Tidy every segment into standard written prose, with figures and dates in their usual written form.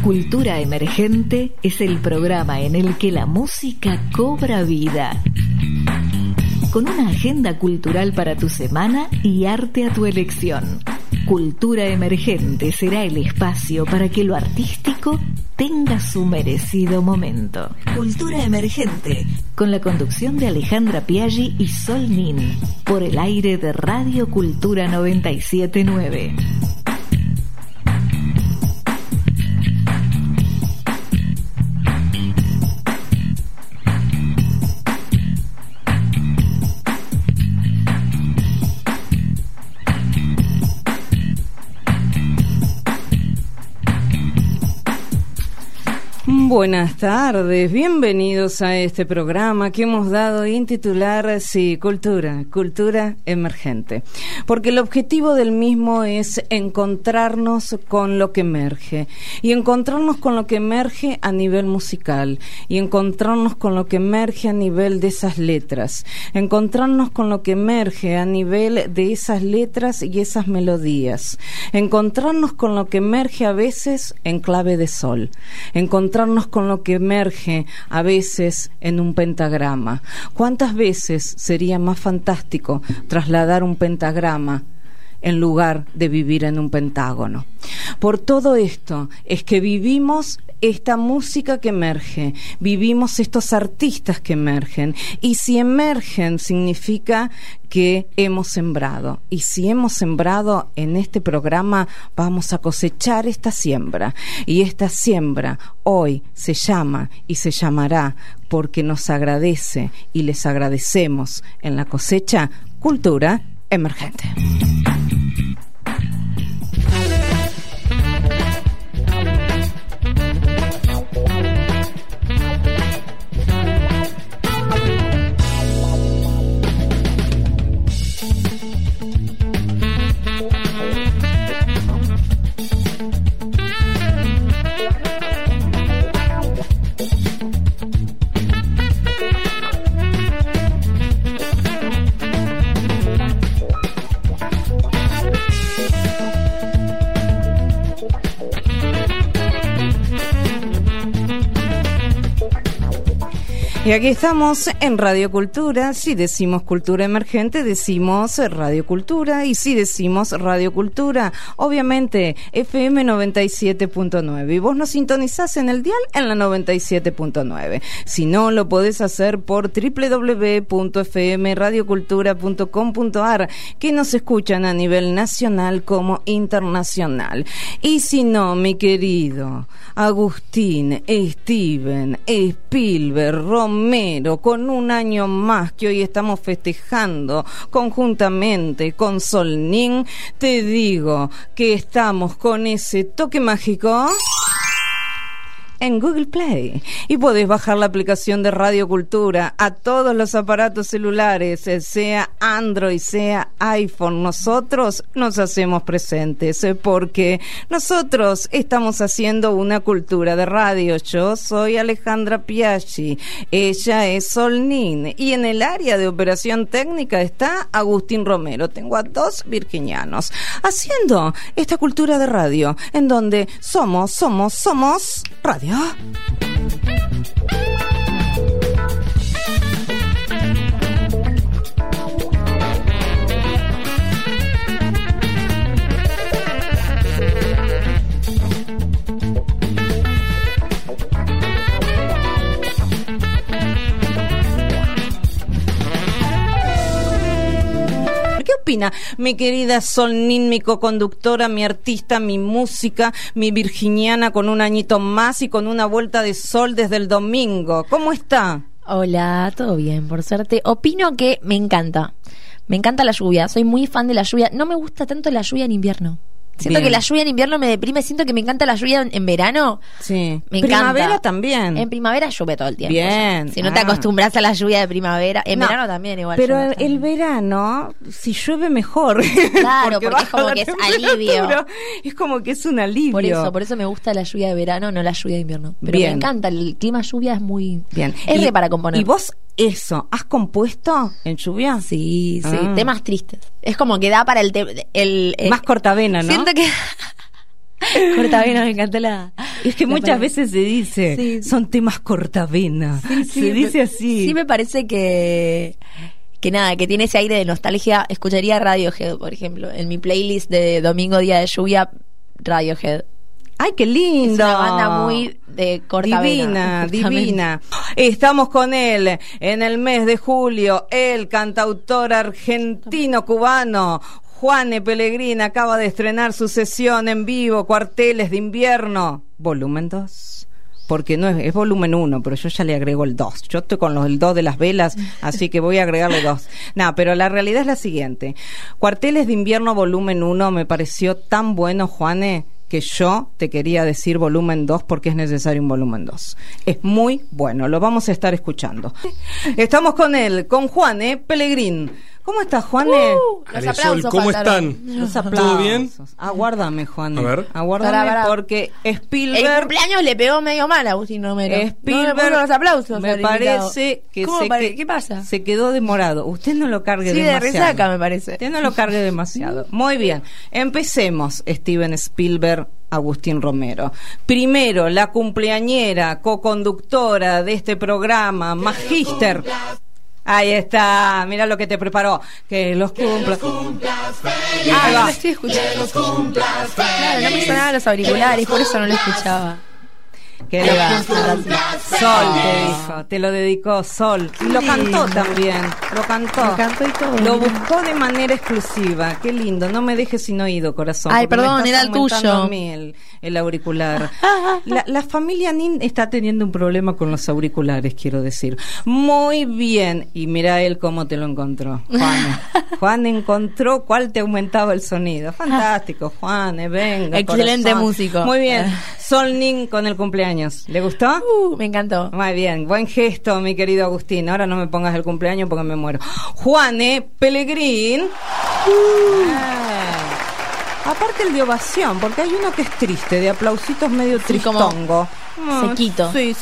Cultura Emergente es el programa en el que la música cobra vida. Con una agenda cultural para tu semana y arte a tu elección. Cultura Emergente será el espacio para que lo artístico tenga su merecido momento. Cultura Emergente, con la conducción de Alejandra Piaggi y Sol Nin, por el aire de Radio Cultura 97.9. Buenas tardes, bienvenidos a este programa que hemos dado en titular, sí, Cultura Emergente, porque el objetivo del mismo es encontrarnos con lo que emerge, y encontrarnos con lo que emerge a nivel musical, y encontrarnos con lo que emerge a nivel de esas letras, encontrarnos con lo que emerge a nivel de esas letras y esas melodías, encontrarnos con lo que emerge a veces en clave de sol, encontrarnos con lo que emerge a veces en un pentagrama. ¿Cuántas veces sería más fantástico trasladar un pentagrama en lugar de vivir en un pentágono? Por todo esto es que vivimos esta música que emerge, vivimos estos artistas que emergen, y si emergen significa que hemos sembrado, y si hemos sembrado en este programa vamos a cosechar esta siembra, y esta siembra hoy se llama y se llamará, porque nos agradece y les agradecemos en la cosecha, Cultura Emergente. Y aquí estamos en Radio Cultura. Si decimos Cultura Emergente, decimos Radio Cultura. Y si decimos Radio Cultura, obviamente FM 97.9. Y vos nos sintonizás en el dial en la 97.9. Si no, lo podés hacer por www.fmradiocultura.com.ar, que nos escuchan a nivel nacional como internacional. Y si no, mi querido Agustín, Steven, Spielberg, Romero, con un año más que hoy estamos festejando conjuntamente con Sol Nin, te digo que estamos con ese toque mágico en Google Play, y podés bajar la aplicación de Radio Cultura a todos los aparatos celulares, sea Android, sea iPhone. Nosotros nos hacemos presentes porque nosotros estamos haciendo una cultura de radio. Yo soy Alejandra Piaggi, ella es Sol Nin, y en el área de operación técnica está Agustín Romero. Tengo a dos virginianos haciendo esta cultura de radio, en donde somos radio. ¿Qué opina mi querida Sol Nin, mi coconductora, mi artista, mi música, mi virginiana con un añito más y con una vuelta de sol desde el domingo? ¿Cómo está? Hola, todo bien, por suerte. Opino que me encanta la lluvia, soy muy fan de la lluvia. No me gusta tanto la lluvia en invierno. Siento que la lluvia en invierno me deprime. Siento que me encanta la lluvia en verano. Sí. Me primavera encanta. También. En primavera llueve todo el tiempo. Bien. Si no te acostumbras a la lluvia de primavera. En verano también igual. Pero el verano, si llueve mejor. Claro, porque es como que es alivio. Es como que es un alivio. Por eso me gusta la lluvia de verano, no la lluvia de invierno. Pero bien. Me encanta, el clima lluvia es muy... Bien. Es re para componer. ¿Y vos eso, has compuesto en lluvia? Sí, temas tristes. Es como que da para el más cortavena, ¿no? Siento que... Cortavena, me encantó la Es que muchas veces se dice, son temas cortavenas. Se dice así. Sí, me parece que nada, que tiene ese aire de nostalgia. Escucharía Radiohead, por ejemplo. En mi playlist de domingo, día de lluvia, Radiohead. ¡Ay, qué lindo! Es una banda muy de cortavena. Divina. Estamos con él en el mes de julio, el cantautor argentino-cubano Juane Pellegrin acaba de estrenar su sesión en vivo, Cuarteles de Invierno, volumen 2. Porque no es volumen 1, pero yo ya le agrego el 2. Yo estoy con el 2 de las velas, así que voy a agregarle 2. No, pero la realidad es la siguiente. Cuarteles de Invierno, volumen 1, me pareció tan bueno, Juane, que yo te quería decir volumen 2 porque es necesario un volumen 2. Es muy bueno, lo vamos a estar escuchando. Estamos con él, con Juane Pellegrin. ¿Cómo estás, Juane? Los aplausos. ¿Cómo están? Los aplausos. ¿Todo bien? Aguárdame, Juane. A ver. Aguárdame Pará. porque Spielberg... El cumpleaños le pegó medio mal a Agustín Romero. Spielberg, no, los aplausos. me parece que ¿Qué pasa? se quedó demorado. Usted no lo cargue demasiado. Sí, de resaca, me parece. Usted no lo cargue demasiado. Muy bien. Empecemos, Steven Spielberg, Agustín Romero. Primero, la cumpleañera, coconductora de este programa, magíster. Ahí está, mira lo que te preparó. Que los cumplas. Ah, lo estoy escuchando. Claro, no me sonaban los auriculares, por eso no lo escuchaba. Que lo Sol te dijo, te lo dedicó Sol. Y lo cantó también, lo cantó y todo. Lo buscó de manera exclusiva. Qué lindo, no me dejes sin oído, corazón. Ay, porque perdón, me era estás el tuyo. aumentando a mí el auricular. La familia Nin está teniendo un problema con los auriculares, quiero decir. Muy bien, y mira él cómo te lo encontró, Juan. Juan encontró cuál te aumentaba el sonido. Fantástico, Juan, venga. Excelente corazón. músico. Muy bien. Sol Nin con el cumpleaños. ¿Le gustó? Me encantó. Muy bien, buen gesto, mi querido Agustín. Ahora no me pongas el cumpleaños porque me muero. Juane Pellegrin. Aparte el de ovación, porque hay uno que es triste, de aplausitos medio tristongo. Sequito. Sí,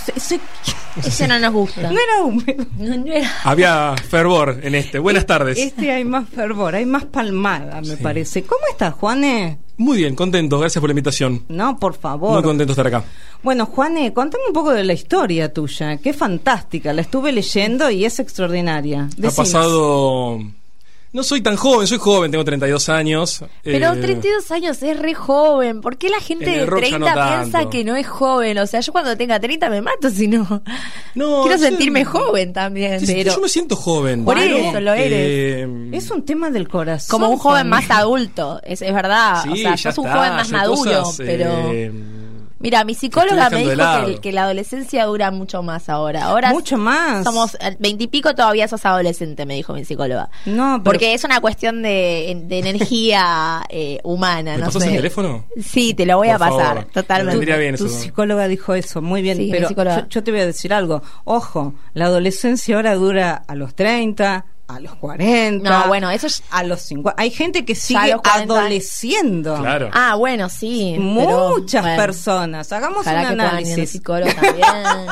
Ese no nos gusta. No era húmedo. No era. Había fervor en este. Buenas tardes. Hay más fervor, hay más palmada, me parece. ¿Cómo estás, Juane? Muy bien, contento. Gracias por la invitación. No, por favor. Muy contento de estar acá. Bueno, Juane, contame un poco de la historia tuya. Qué fantástica. La estuve leyendo y es extraordinaria. Decinos. Ha pasado... No soy tan joven, soy joven, tengo 32 años. Pero 32 años es re joven. ¿Por qué la gente de 30 no piensa tanto. que no es joven? O sea, yo cuando tenga 30 me mato, si no. No, quiero yo- sentirme joven también. Sí, pero yo me siento joven. Por pero, eso lo eres. Es un tema del corazón. como un joven Juane. más adulto, es verdad. Sí, o sea, ya sos un está, joven más ya hay maduro, cosas, pero... Mira, mi psicóloga estoy me dejando dijo de lado. que la adolescencia dura mucho más ahora. Ahora Mucho más. somos 20 y pico, todavía sos adolescente, me dijo mi psicóloga. No, pero... Porque es una cuestión de energía humana, ¿Me no pasas sé. el teléfono? Sí, te lo voy a Por pasar, favor. totalmente. Vendría bien Tu eso. psicóloga dijo eso, muy bien, Sí, mi pero psicóloga. yo te voy a decir algo. Ojo, la adolescencia ahora dura a los 30, a los 40, No, bueno, eso es... a los 50. Hay gente que a sigue los 40 adoleciendo. Claro. Ah, bueno, sí. Muchas pero, bueno, personas. Hagamos ojalá un que puedan ir al análisis. psicólogo también.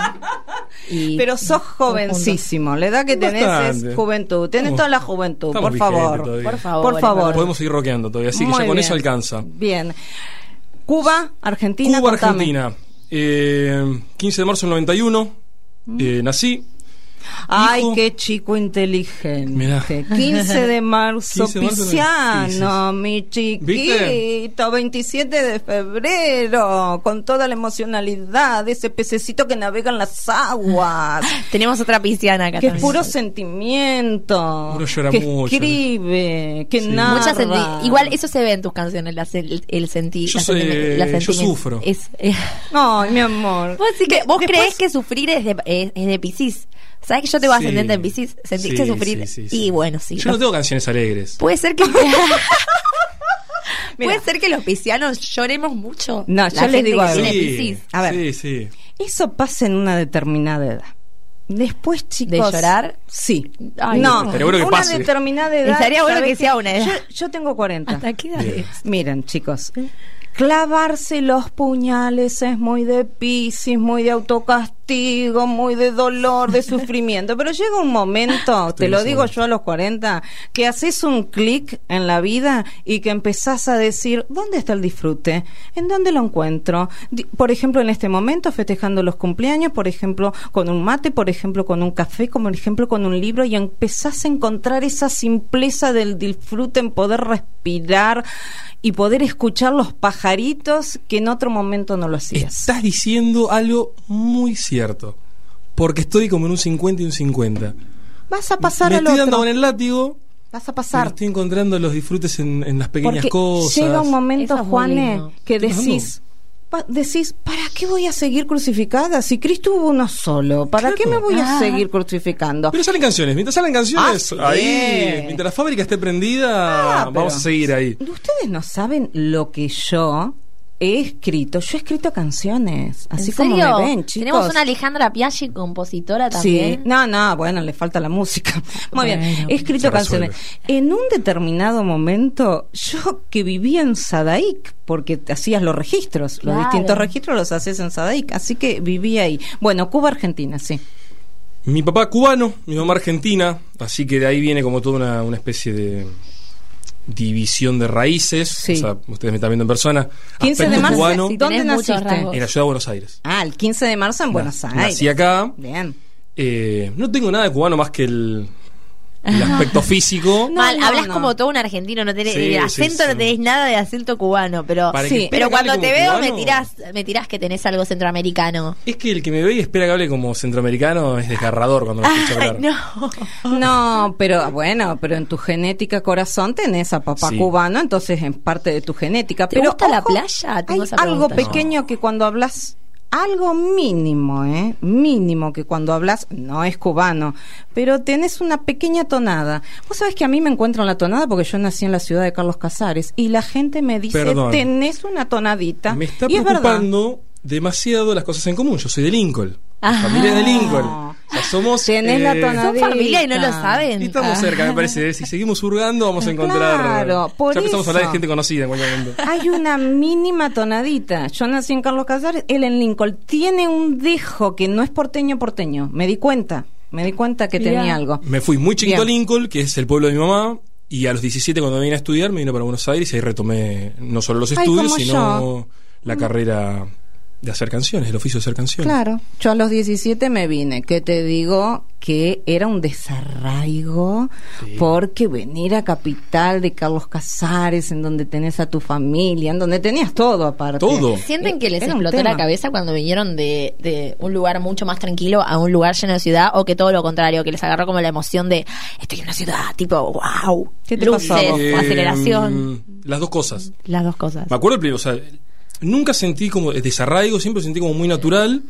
Y Pero sos jovencísimo. La edad que tenés Bastante. es juventud. Tenés Estamos- toda la juventud, estamos por vigentes favor. todavía. por favor. Por favor. Podemos seguir rockeando todavía, así que Muy ya con bien. eso alcanza. Bien. Cuba, Argentina, Cuba, contame. Argentina. 15 de marzo del 91. Nací. Ay, Hijo. qué chico inteligente. Mirá. 15 de marzo, 15 de marzo, Pisciano, sí, sí. mi chiquito. 27 de febrero, con toda la emocionalidad de ese pececito que navega en las aguas. Tenemos otra pisciana acá Que es también. puro sentimiento. Uno llora que mucho. escribe, que Sí. narra. Igual eso se ve en tus canciones, el sentir. Yo sufro. Ay, mi amor. ¿Vos Después- creés que sufrir es de Piscis? ¿Sabes que yo te voy a ascendente en Piscis? ¿Sentís que Sí, sufrir? sí, Y bueno, sí. Yo no tengo canciones alegres. Puede ser que... Mira. Puede ser que los piscianos lloremos mucho. No, La yo les gente digo que algo. tiene Sí, Piscis. A ver. sí, sí. Eso pasa en una determinada edad. Después, chicos. ¿De llorar? Sí. Ay, no, estaría bueno que una pase. determinada edad. Estaría bueno ¿sabes que sea qué? una edad. Yo tengo 40. ¿Hasta qué edad Bien. es? Miren, chicos. Clavarse los puñales es muy de Piscis, muy de autocastigo. castigo, muy de dolor, de sufrimiento. Pero llega un momento, te lo digo yo a los 40, que haces un clic en la vida y que empezás a decir, ¿dónde está el disfrute? ¿En dónde lo encuentro? Por ejemplo, en este momento, festejando los cumpleaños, por ejemplo, con un mate, por ejemplo, con un café, por ejemplo, con un libro, y empezás a encontrar esa simpleza del disfrute en poder respirar y poder escuchar los pajaritos que en otro momento no lo hacías. Estás diciendo algo muy cierto, porque estoy como en un 50 y un 50. Vas a pasar Me al estoy otro. dando con el látigo. Vas a Pero pasar. estoy encontrando los disfrutes en las pequeñas Porque cosas. llega un momento, Eso es muy Juane, lindo. que Estoy decís, ¿para qué voy a seguir crucificada? Si Cristo hubo uno solo, ¿para Claro. qué me voy a seguir crucificando? Pero salen canciones. Mientras salen canciones, Sí. ahí, mientras la fábrica esté prendida, pero vamos a seguir ahí. Ustedes no saben lo que yo he escrito. Yo he escrito canciones, así ¿En como serio? me ven, chicos. Tenemos una Alejandra Piaggi, compositora también. Sí, no, bueno, le falta la música. Muy bien, Bueno, he escrito se canciones. En un determinado momento, yo que vivía en Sadaic, porque hacías los registros, Claro. los distintos registros los haces en Sadaic, así que vivía ahí. Bueno, Cuba, Argentina, sí. Mi papá cubano, mi mamá argentina, así que de ahí viene como toda una especie de división de raíces. Sí. O sea, ustedes me están viendo en persona. 15 de Aspecto marzo, cubano sí, ¿dónde tenés muchos naciste? rasgos. en la ciudad de Buenos Aires. Ah, el 15 de marzo en Buenos Aires. Nací acá. Bien. No tengo nada de cubano más que el aspecto físico. No, Mal, hablas no. como todo un argentino, no tenés Sí, el acento, sí, sí. no tenés nada de acento cubano, pero Para Sí. que pero espera que cuando hable te como veo cubano, me tirás que tenés algo centroamericano. Es que el que me ve y espera que hable como centroamericano es desgarrador cuando lo escucho Ay, hablar. no. No, pero bueno, pero en tu genética corazón tenés a papá Sí. cubano, entonces en parte de tu genética. ¿Te Pero gusta la ojo, playa? Tengo hay esa algo pregunta. pequeño que cuando hablas, algo mínimo, mínimo que cuando hablas no es cubano, pero tenés una pequeña tonada. Vos sabés que a mí me encuentro en la tonada porque yo nací en la ciudad de Carlos Casares y la gente me dice, Perdón. tenés una tonadita. Me está y es verdad. preocupando demasiado las cosas en común. Yo soy de Lincoln. Mi Ah. familia es de Lincoln. O sea, somos. Tenés la tonadita. Son familia y no lo saben. Y estamos cerca, me parece. Si seguimos hurgando, vamos a encontrar. Claro, por ya empezamos a hablar de eso. gente conocida en cualquier momento. Hay una mínima tonadita. Yo nací en Carlos Casares, él en Lincoln. Tiene un dejo que no es porteño. Me di cuenta que Mirá. tenía algo. Me fui muy chiquito Bien. a Lincoln, que es el pueblo de mi mamá. Y a los 17, cuando vine a estudiar, me vine para Buenos Aires y ahí retomé no solo los Ay, estudios, como sino yo. la carrera de hacer canciones, el oficio de hacer canciones. Claro, yo a los 17 me vine, que te digo que era un desarraigo, Sí. porque venir a Capital de Carlos Casares, en donde tenés a tu familia, en donde tenías todo aparte. Todo. ¿Sienten que les Era un explotó tema. la cabeza cuando vinieron de un lugar mucho más tranquilo a un lugar lleno de ciudad, o que todo lo contrario, que les agarró como la emoción de estoy en una ciudad, tipo wow, ¿Qué te luces, pasó a vos? aceleración, Las dos cosas. las dos cosas? Me acuerdo, o sea, nunca sentí como desarraigo, siempre sentí como muy natural.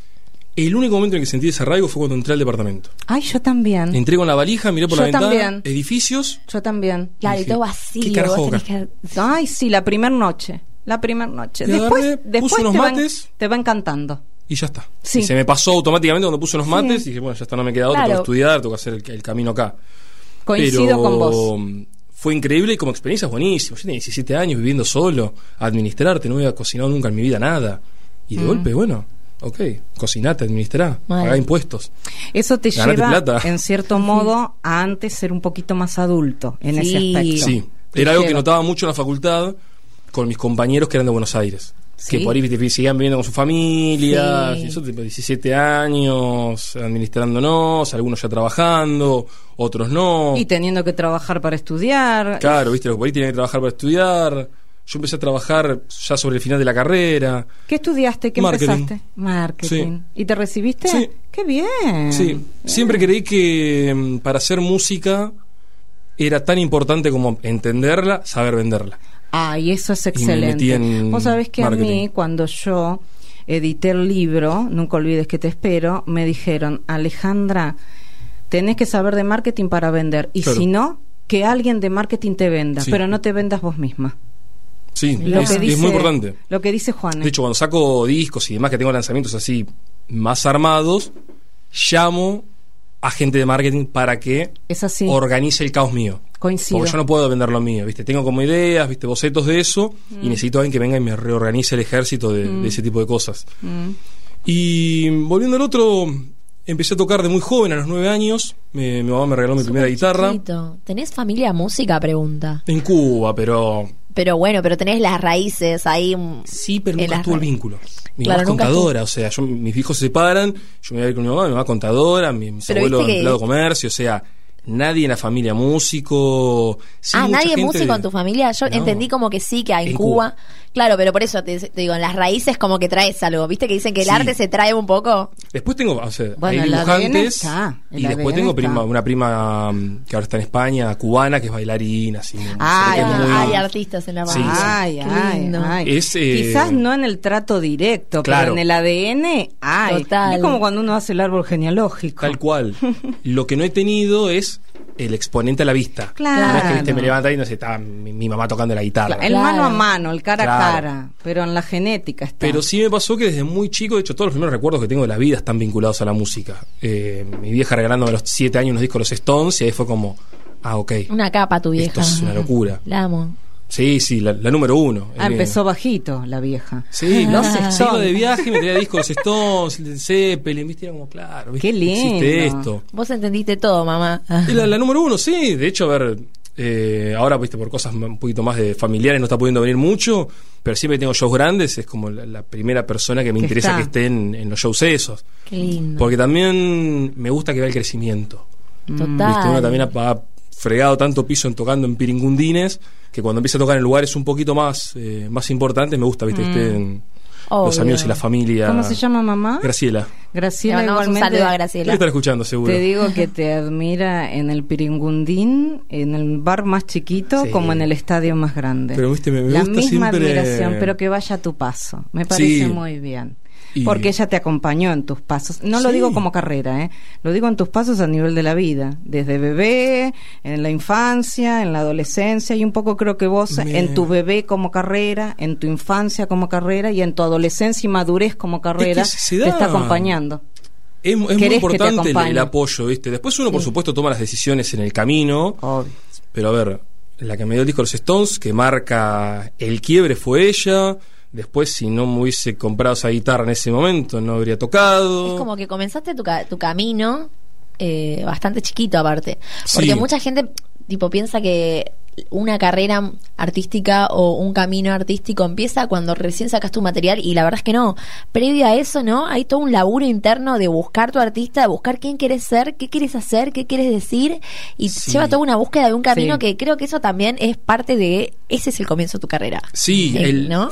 El único momento en que sentí desarraigo fue cuando entré al departamento. Ay, yo también. Entré con la valija, miré por Yo la ventana, también. edificios. Yo también. Claro, y dije, todo vacío. ¿qué carajo vos acá? tenés que- Ay, sí, la primera noche. Y Después, agarré, después puse unos te, mates. te va encantando. Y ya está. Sí. Y se me pasó automáticamente cuando puse unos Sí. mates y dije, bueno, ya está, no me queda otra, Claro. tengo que estudiar, tengo que hacer el camino acá. Coincido Pero con vos. fue increíble y como experiencia es buenísimo. Yo tenía 17 años viviendo solo, a administrarte, no había cocinado nunca en mi vida nada. Y de golpe, bueno, ok, cocinate, administrá, Bueno. pagá impuestos. Eso te Ganate lleva, plata. en cierto modo, a antes ser un poquito más adulto en ese Sí. aspecto. Sí, Te era algo que lleva. notaba mucho en la facultad con mis compañeros que eran de Buenos Aires. Sí. Que por ahí viste, seguían viviendo con sus familias, Sí. y eso tipo 17 años, administrándonos, algunos ya trabajando, otros no. Y teniendo que trabajar para estudiar. Claro, viste, los que por ahí tenían que trabajar para estudiar. Yo empecé a trabajar ya sobre el final de la carrera. ¿Qué estudiaste? ¿Qué Marketing. empezaste? Marketing. ¿Y te recibiste? Sí. ¡Qué bien! Sí, siempre creí que para hacer música era tan importante como entenderla, saber venderla. Ay, eso es Y me metí excelente. en Vos sabés que marketing. a mí, cuando yo edité el libro, Nunca olvides que te espero, me dijeron, Alejandra, tenés que saber de marketing para vender. Y Claro. si no, que alguien de marketing te venda, Sí. pero no te vendas vos misma. Sí, Lo es, que es dice- muy importante. Lo que dice Juan. De hecho, cuando saco discos y demás, que tengo lanzamientos así más armados, llamo a gente de marketing para que es así. organice el caos mío. Coincido. Porque yo no puedo vender lo mío, ¿viste? Tengo como ideas, ¿viste? Bocetos de eso, y necesito a alguien que venga y me reorganice el ejército de ese tipo de cosas. Y volviendo al otro, empecé a tocar de muy joven, a los 9 años. Mi mamá me regaló mi primera guitarra. Chiquito. ¿Tenés familia música? Pregunta. En Cuba, pero Pero tenés las raíces ahí. sí, pero nunca estuvo el vínculo. Mi Claro, mamá es nunca contadora, o sea, mis hijos se separan, yo me voy a ir con mi mamá contadora, mis Pero abuelos viste que- empleado de comercio, o sea, nadie en la familia músico. Sí, mucha ¿Nadie es gente músico en tu familia? Yo No. entendí como que sí, que hay en En Cuba. Claro, pero por eso te digo, en las raíces como que traes algo. ¿Viste que dicen que el Sí. arte se trae un poco? Después tengo, o sea, Bueno, hay el ADN dibujantes está, el y después ADN tengo está. una prima que ahora está en España, cubana, que es bailarina, así. Ah, se ve que es muy- Hay artistas en la Sí, banda. sí. Ay, Qué ay, lindo. ay. Es, Quizás no en el trato directo, Claro. pero en el ADN hay. Total. Es como cuando uno hace el árbol genealógico. Tal cual. Lo que no he tenido es el exponente a la vista. Claro. No es que viste, me levanta y no sé, está mi mamá tocando la guitarra. El Claro. mano a mano, el cara a Claro. cara, pero en la genética está. Pero sí me pasó que desde muy chico, de hecho, todos los primeros recuerdos que tengo de la vida están vinculados a la música. Mi vieja regalándome a los 7 años unos discos de los Stones, y ahí fue como, ok, Una capa tu vieja. esto es una locura. La amo. Sí, la número 1. Empezó bajito la vieja. Sí, Los se Stones. iba de viaje y me traía discos de los Stones, el de Zeppelin, viste, era como, claro, ¿viste? Qué lindo. Existe esto. Vos entendiste todo, mamá. Y la número 1, sí, de hecho, a ver, ahora, viste, por cosas un poquito más de familiares no está pudiendo venir mucho, pero siempre que tengo shows grandes, es como la primera persona que me Que interesa está. que esté en los shows esos. Qué lindo. Porque también me gusta que vea el crecimiento. Total. Viste, uno también ha fregado tanto piso tocando en piringundines, que cuando empieza a tocar en lugares un poquito más importantes, me gusta, viste, que estén los Obvio. amigos y la familia. ¿Cómo se llama mamá? Graciela. Le Graciela, mandamos un igualmente. saludo a Debe Graciela. estar escuchando, seguro. Te digo que te admira en el Piringundín, en el bar más chiquito, Sí. como en el estadio más grande. Pero, viste, me la gusta misma siempre- admiración, pero que vaya a tu paso. Me parece Sí. muy bien. Y- Porque ella te acompañó en tus pasos. No lo Sí. digo como carrera, lo digo en tus pasos a nivel de la vida. Desde bebé, en la infancia, en la adolescencia, y un poco creo que vos Bien. en tu bebé como carrera, en tu infancia como carrera y en tu adolescencia y madurez como carrera, se te da. está acompañando. Es muy ¿Querés que te importante el acompañe? apoyo, ¿viste? Después uno, por Sí. supuesto, toma las decisiones en el camino, Obvio. pero a ver, la que me dio el disco de los Stones, que marca el quiebre, fue ella. Después, si no me hubiese comprado esa guitarra en ese momento, no habría tocado. Es como que comenzaste tu camino bastante chiquito aparte. Porque Sí. mucha gente tipo piensa que una carrera artística o un camino artístico empieza cuando recién sacas tu material, y la verdad es que no. Previo a eso, ¿no? Hay todo un laburo interno de buscar tu artista, de buscar quién quieres ser, qué quieres hacer, qué quieres decir, y Sí. lleva toda una búsqueda de un camino Sí. que creo que eso también es parte de... Ese es el comienzo de tu carrera. Sí, ¿no?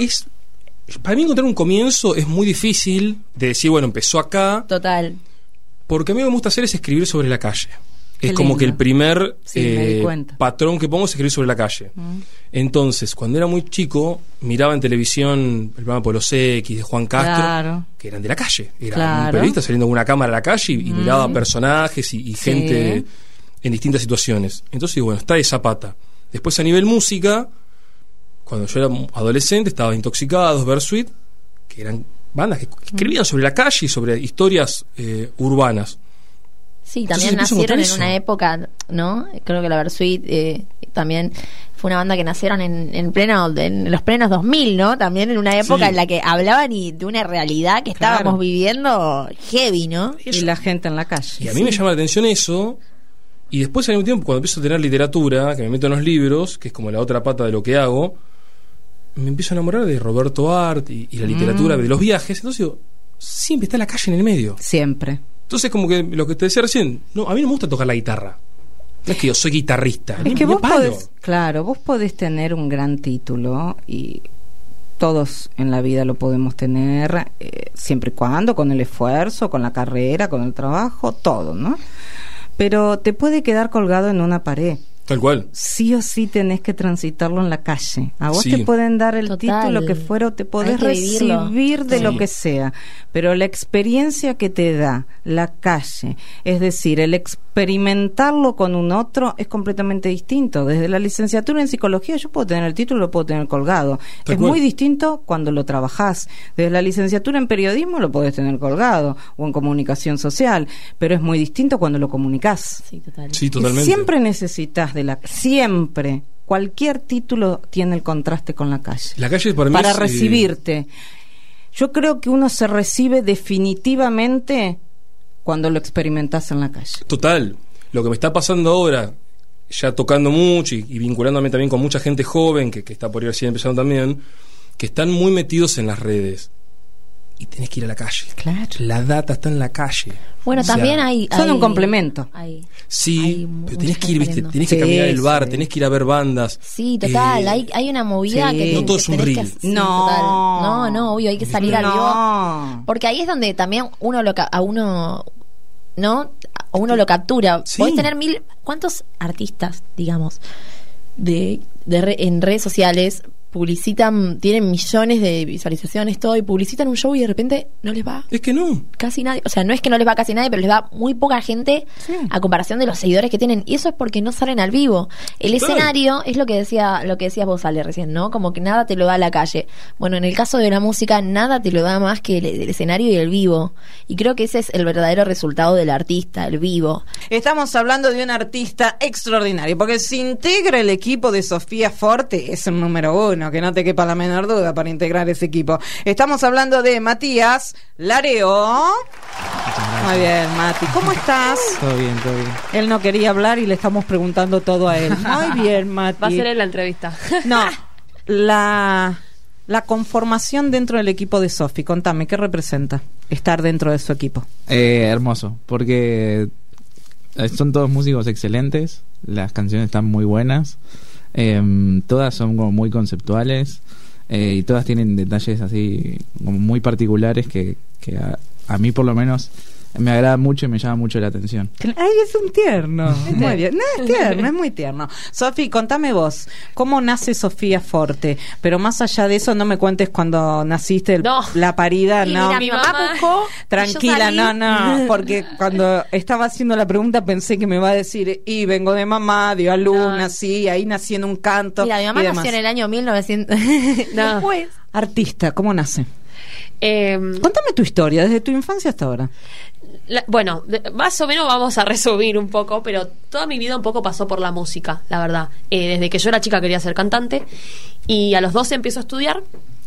para mí encontrar un comienzo es muy difícil de decir, bueno, empezó acá, Total. porque a mí lo que me gusta hacer es escribir sobre la calle. Qué Es como lindo. que el primer Sí, me di cuenta. patrón que pongo es escribir sobre la calle. Entonces, cuando era muy chico, miraba en televisión el programa Polos X de Juan Castro, Claro. que eran de la calle. Era Claro. un periodista saliendo con una cámara a la calle y miraba a personajes y Sí. gente en distintas situaciones. Entonces, digo, bueno, está esa pata. Después, a nivel música, cuando yo era adolescente, estaba Intoxicados, Versuit, que eran bandas que escribían sobre la calle y sobre historias urbanas. Sí, Entonces también empiezo a nacieron en encontrar una eso. época, ¿no? Creo que la Versuit también fue una banda que nacieron en los plenos 2000, ¿no? También en una época Sí. en la que hablaban de una realidad que Claro. estábamos viviendo heavy, ¿no? Y la gente en la calle. Y a mí me llama la atención eso. Y después, al mismo tiempo, cuando empiezo a tener literatura, que me meto en los libros, que es como la otra pata de lo que hago, me empiezo a enamorar de Roberto Art y la literatura, de los viajes. Entonces digo, siempre está la calle en el medio. Siempre. Entonces, como que lo que te decía recién, no, a mí no me gusta tocar la guitarra. No es que yo soy guitarrista. Es ni- que ni vos palo. podés, claro, vos podés tener un gran título y todos en la vida lo podemos tener, siempre y cuando, con el esfuerzo, con la carrera, con el trabajo, todo, ¿no? Pero te puede quedar colgado en una pared. Tal cual. Sí o sí tenés que transitarlo en la calle. A vos Sí. te pueden dar el Total. título que fuera, o te podés Hay que vivirlo. recibir de Sí. lo que sea, pero la experiencia que te da la calle, es decir, el experimentarlo con un otro, es completamente distinto. Desde la licenciatura en psicología yo puedo tener el título, lo puedo tener colgado. Tal Es cual. muy distinto cuando lo trabajás. Desde la licenciatura en periodismo lo podés tener colgado, o en comunicación social, pero es muy distinto cuando lo comunicás. Sí, total. Sí, totalmente. Siempre necesitas siempre, cualquier título tiene el contraste con la calle. La calle para mí Para es, recibirte. Yo creo que uno se recibe definitivamente cuando lo experimentás en la calle. Total. Lo que me está pasando ahora, ya tocando mucho y vinculándome también con mucha gente joven que está por ir así empezando también, que están muy metidos en las redes. Y tenés que ir a la calle. Claro. La data está en la calle. Bueno, también hay son un complemento. Sí, pero tenés que ir, ¿viste? Tenés que caminar el bar, tenés que ir a ver bandas. Sí, total. Hay una movida que no todo es un reel. No, obvio, hay que salir al vivo. Porque ahí es donde también uno lo captura. Sí. Podés tener ¿cuántos artistas, digamos, en redes sociales publicitan, tienen millones de visualizaciones, todo, y publicitan un show y de repente no les va? Es que no. Casi nadie. O sea, no es que no les va casi nadie, pero les va muy poca gente a comparación de los seguidores que tienen. Y eso es porque no salen al vivo. El escenario es lo que decías vos, Ale, recién, ¿no? Como que nada te lo da la calle. Bueno, en el caso de la música, nada te lo da más que el escenario y el vivo. Y creo que ese es el verdadero resultado del artista, el vivo. Estamos hablando de un artista extraordinario, porque se integra el equipo de Sofía Forte, es un número 1. Que no te quepa la menor duda para integrar ese equipo. Estamos hablando de Matías Lareo. Muy bien, Mati. ¿Cómo estás? Todo bien, todo bien. Él no quería hablar y le estamos preguntando todo a él. Muy bien, Mati. Va a ser en la entrevista. No, la conformación dentro del equipo de Sofi. Contame, ¿qué representa estar dentro de su equipo? Hermoso, porque son todos músicos excelentes. Las canciones están muy buenas. Todas son como muy conceptuales, y todas tienen detalles así como muy particulares que a mí por lo menos me agrada mucho y me llama mucho la atención. Ay, es un tierno. Muy bien. No, es tierno, es muy tierno. Sofi, contame vos, ¿cómo nace Sofía Forte? Pero más allá de eso, no me cuentes cuando naciste, la parida, y no. Mira, mi mamá buscó. Tranquila, no, porque cuando estaba haciendo la pregunta pensé que me iba a decir, y vengo de mamá, dio a luna, nací, ahí nací en un canto. Mira, mi mamá nació en el año 1900. Después. Artista, ¿cómo nace? Contame tu historia, desde tu infancia hasta ahora. Bueno, más o menos vamos a resumir un poco, pero toda mi vida un poco pasó por la música, la verdad. Desde que yo era chica quería ser cantante y a los 12 empiezo a estudiar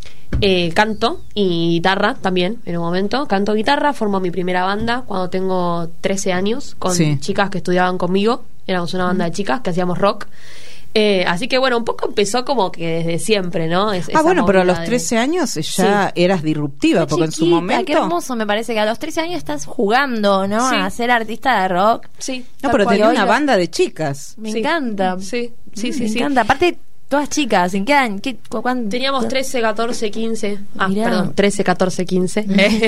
canto y guitarra también, en un momento. Canto, guitarra, formo mi primera banda cuando tengo 13 años con chicas que estudiaban conmigo. Éramos una banda de chicas que hacíamos rock. Así que bueno, un poco empezó como que desde siempre, ¿no? Bueno, pero a los 13 años ya eras disruptiva, porque en su momento... Qué hermoso, me parece que a los 13 años estás jugando, ¿no? Sí. A ser artista de rock. Sí. No, pero tenía una banda de chicas. Me encanta. Sí. Me encanta. Aparte, todas chicas, ¿en qué año? ¿Cuándo? Teníamos 13, 14, 15. Mirá. Perdón, 13, 14, 15.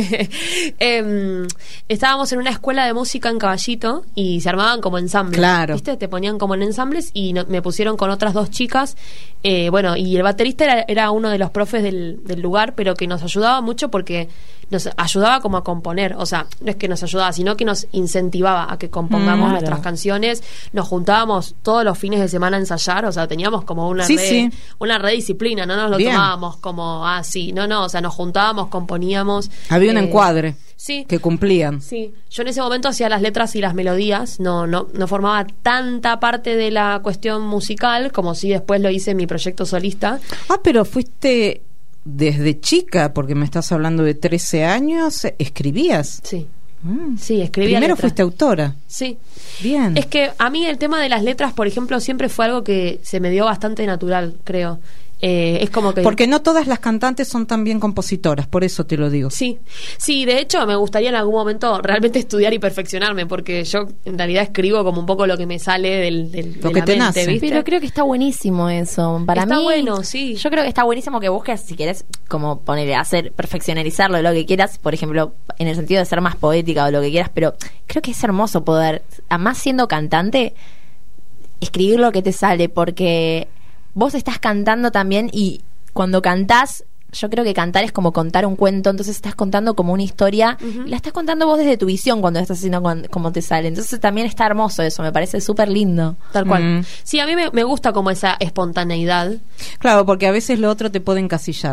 Estábamos en una escuela de música en Caballito y se armaban como ensambles. Claro. ¿Viste? Te ponían como en ensambles y me pusieron con otras 2 chicas. Bueno, y el baterista era uno de los profes del lugar, pero que nos ayudaba mucho porque nos ayudaba como a componer. O sea, no es que nos ayudaba, sino que nos incentivaba a que compongamos nuestras canciones. Nos juntábamos todos los fines de semana a ensayar. O sea, teníamos como una redisciplina. No nos lo tomábamos como, no. O sea, nos juntábamos, componíamos. Había un encuadre. Sí. Que cumplían. Sí. Yo en ese momento hacía las letras y las melodías, no formaba tanta parte de la cuestión musical como si después lo hice en mi proyecto solista. Pero fuiste desde chica, porque me estás hablando de 13 años, ¿escribías? Sí. Sí, escribía Primero letras. fuiste autora. Sí. Bien. Es que a mí el tema de las letras, por ejemplo, siempre fue algo que se me dio bastante natural, creo. Es como que... Porque no todas las cantantes son también compositoras, por eso te lo digo. Sí, de hecho me gustaría en algún momento realmente estudiar y perfeccionarme, porque yo en realidad escribo como un poco lo que me sale de lo que la te mente, nace. ¿viste? Pero creo que está buenísimo eso. Para está mí, bueno, sí. Yo creo que está buenísimo que busques, si quieres, como ponerle, perfeccionarizarlo, lo que quieras, por ejemplo, en el sentido de ser más poética o lo que quieras, pero creo que es hermoso poder, además siendo cantante, escribir lo que te sale, porque vos estás cantando también y cuando cantás, yo creo que cantar es como contar un cuento, entonces estás contando como una historia, y la estás contando vos desde tu visión cuando estás haciendo como te sale, entonces también está hermoso eso, me parece súper lindo. Tal cual. Sí, a mí me gusta como esa espontaneidad. Claro, porque a veces lo otro te puede encasillar.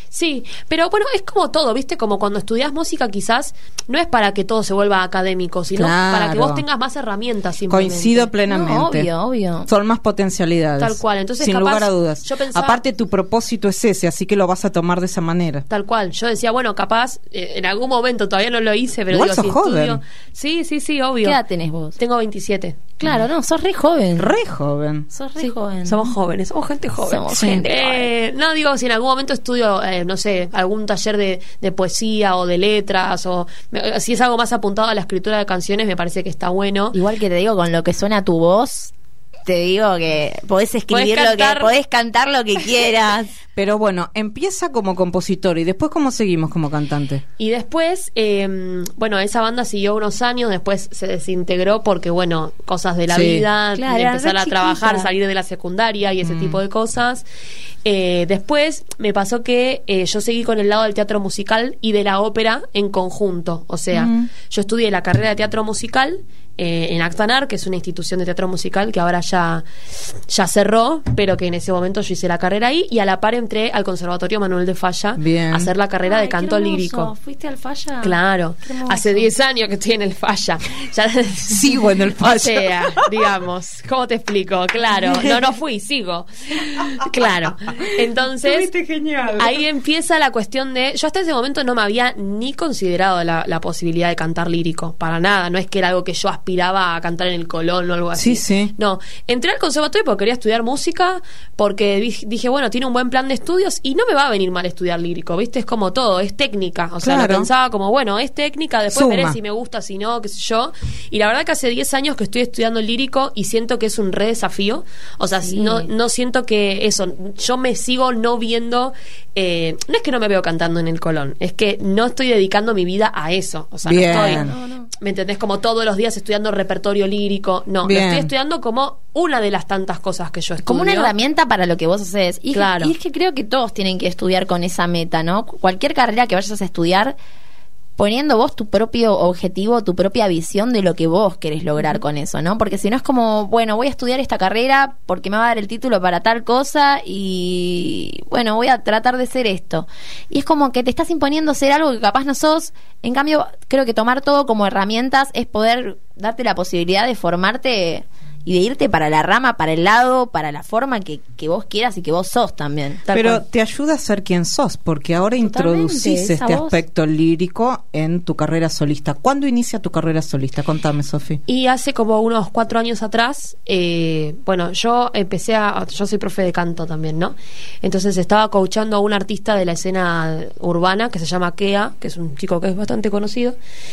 Sí, pero bueno, es como todo, ¿viste? Como cuando estudias música quizás no es para que todo se vuelva académico, sino para que vos tengas más herramientas simplemente. Coincido plenamente. No, obvio. Son más potencialidades. Tal cual, entonces sin capaz, lugar a dudas. yo pensaba, aparte tu propósito es ese, así que lo vas a tomar de esa manera. Tal cual, yo decía, bueno, capaz en algún momento, todavía no lo hice, pero Igual digo, sos si joven. estudio... Sí, obvio. ¿Qué edad tenés vos? Tengo 27. Claro, no, sos re joven. Re joven. Sos re Sí, joven. somos jóvenes, somos gente joven. Somos gente joven. No, digo, si en algún momento estudio, no sé, algún taller de poesía o de letras, o si es algo más apuntado a la escritura de canciones, me parece que está bueno. Igual que te digo, con lo que suena tu voz, te digo que podés escribir podés cantar lo que quieras. Pero bueno, empieza como compositor y después ¿cómo seguimos como cantante? Y después, bueno, esa banda siguió unos años, después se desintegró porque, bueno, cosas de la vida, claro, de empezar era a re trabajar, chiquita. salir de la secundaria y ese tipo de cosas. Después me pasó que yo seguí con el lado del teatro musical y de la ópera en conjunto. O sea, yo estudié la carrera de teatro musical en Actanar, que es una institución de teatro musical que ahora ya cerró, pero que en ese momento yo hice la carrera ahí, y a la par entré al Conservatorio Manuel de Falla Bien. a hacer la carrera de canto lírico. ¿Fuiste al Falla? Claro, Qué hermoso. hace 10 años que estoy en el Falla. Ya, Sigo en el Falla. O sea, digamos, ¿cómo te explico? Claro, no fui, sigo. Claro. Entonces, ahí empieza la cuestión de... Yo hasta ese momento no me había ni considerado la posibilidad de cantar lírico, para nada. No es que era algo que yo aspiraba a cantar en el Colón o algo así. Sí. No, entré al conservatorio porque quería estudiar música, porque dije, bueno, tiene un buen plan de estudios y no me va a venir mal estudiar lírico, ¿viste? Es como todo, es técnica. O sea, Claro. lo pensaba como, bueno, es técnica, después Suma. veré si me gusta, si no, qué sé yo. Y la verdad que hace 10 años que estoy estudiando lírico y siento que es un re desafío. O sea, Sí. no siento que eso, yo me sigo no viendo, no es que no me veo cantando en el Colón, es que no estoy dedicando mi vida a eso. O sea, Bien. no estoy, No. ¿me entendés? Como todos los días estudiando repertorio lírico. No, lo Bien. estoy estudiando como una de las tantas cosas que yo estudio. Como una herramienta para lo que vos haces. Y, Claro. y es que creo que todos tienen que estudiar con esa meta, ¿no? Cualquier carrera que vayas a estudiar, poniendo vos tu propio objetivo, tu propia visión de lo que vos querés lograr con eso, ¿no? Porque si no es como, bueno, voy a estudiar esta carrera porque me va a dar el título para tal cosa y, bueno, voy a tratar de ser esto. Y es como que te estás imponiendo ser algo que capaz no sos. En cambio, creo que tomar todo como herramientas es poder darte la posibilidad de formarte y de irte para la rama, para el lado, para la forma que vos quieras y que vos sos también. Tal Pero cual. te ayuda a ser quien sos, porque ahora Totalmente, introducís esa este voz. aspecto lírico en tu carrera solista. ¿Cuándo inicia tu carrera solista? Contame, Sofi. Y hace como unos 4 años atrás, bueno, yo soy profe de canto también, ¿no? Entonces estaba coachando a un artista de la escena urbana que se llama Kea, que es un chico que es bastante conocido.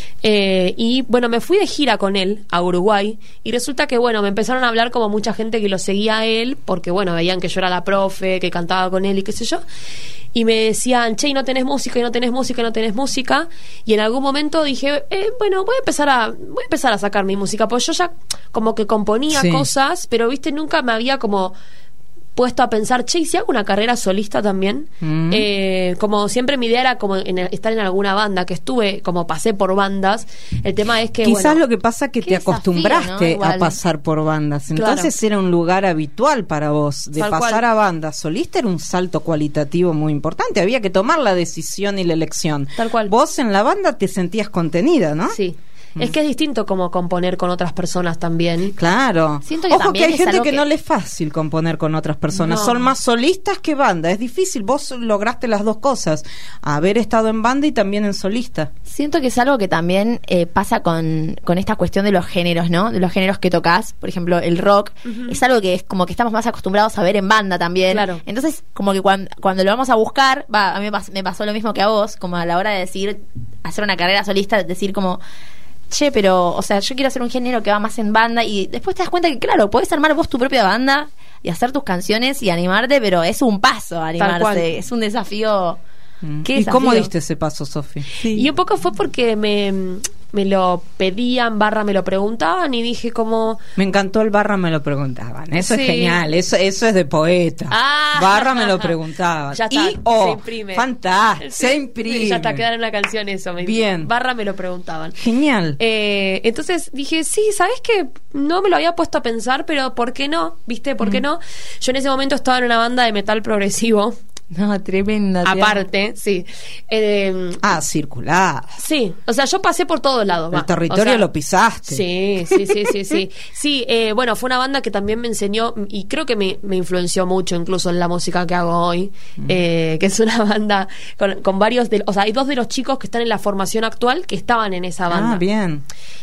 Y bueno, me fui de gira con él a Uruguay y resulta que, bueno, me empezaron a hablar como mucha gente que lo seguía a él, porque, bueno, veían que yo era la profe, que cantaba con él y qué sé yo. Y me decían, che, y no tenés música, y no tenés música, y no tenés música. Y en algún momento dije, bueno, voy a empezar a sacar mi música, porque yo ya como que componía Sí. cosas, pero viste, nunca me había como puesto a pensar, che, ¿y si hago una carrera solista también? Como siempre mi idea era como estar en alguna banda, que estuve, como pasé por bandas. El tema es que, Quizás bueno, lo que pasa es que qué te desafío, acostumbraste ¿no? Igual. a pasar por bandas. Entonces era un lugar habitual para vos. De Tal pasar cual. a bandas solista era un salto cualitativo muy importante. Había que tomar la decisión y la elección. Tal cual. Vos en la banda te sentías contenida, ¿no? sí. Es que es distinto como componer con otras personas también. Claro. Siento que Ojo que también hay es gente algo que que- no le es fácil componer con otras personas. No. Son más solistas que banda. Es difícil. Vos lograste las dos cosas. Haber estado en banda y también en solista. Siento que es algo que también pasa con esta cuestión de los géneros, ¿no? De los géneros que tocas. Por ejemplo, el rock es algo que es como que estamos más acostumbrados a ver en banda también. Claro. Entonces, como que cuando lo vamos a buscar, a mí me pasó lo mismo que a vos, como a la hora de decir, hacer una carrera solista, decir como, che, pero, o sea, yo quiero hacer un género que va más en banda, y después te das cuenta que, claro, podés armar vos tu propia banda y hacer tus canciones y animarte, pero es un paso cual. animarse, es un desafío. ¿Qué ¿Y desafío? cómo diste ese paso, Sofi? Y un poco fue porque me lo pedían, me lo preguntaban, y dije como... Me encantó el barra me lo preguntaban. Eso Sí. es genial. Eso es de poeta. Ah. Barra me lo preguntaban. Ya está, y se imprime. fantástico. Sí, Se imprime. ya está, quedar en una canción eso. Bien. Me lo preguntaban. Genial. Entonces dije, sí, ¿sabes qué? No me lo había puesto a pensar, pero ¿por qué no? ¿Viste? ¿Por qué no? Yo en ese momento estaba en una banda de metal progresivo. No, tremenda. Aparte, sí. Circular. Sí, o sea, yo pasé por todos lados. El territorio lo pisaste. Sí. Sí, bueno, fue una banda que también me enseñó y creo que me influenció mucho incluso en la música que hago hoy, que es una banda con varios, o sea, hay 2 de los chicos que están en la formación actual que estaban en esa banda. Ah, bien.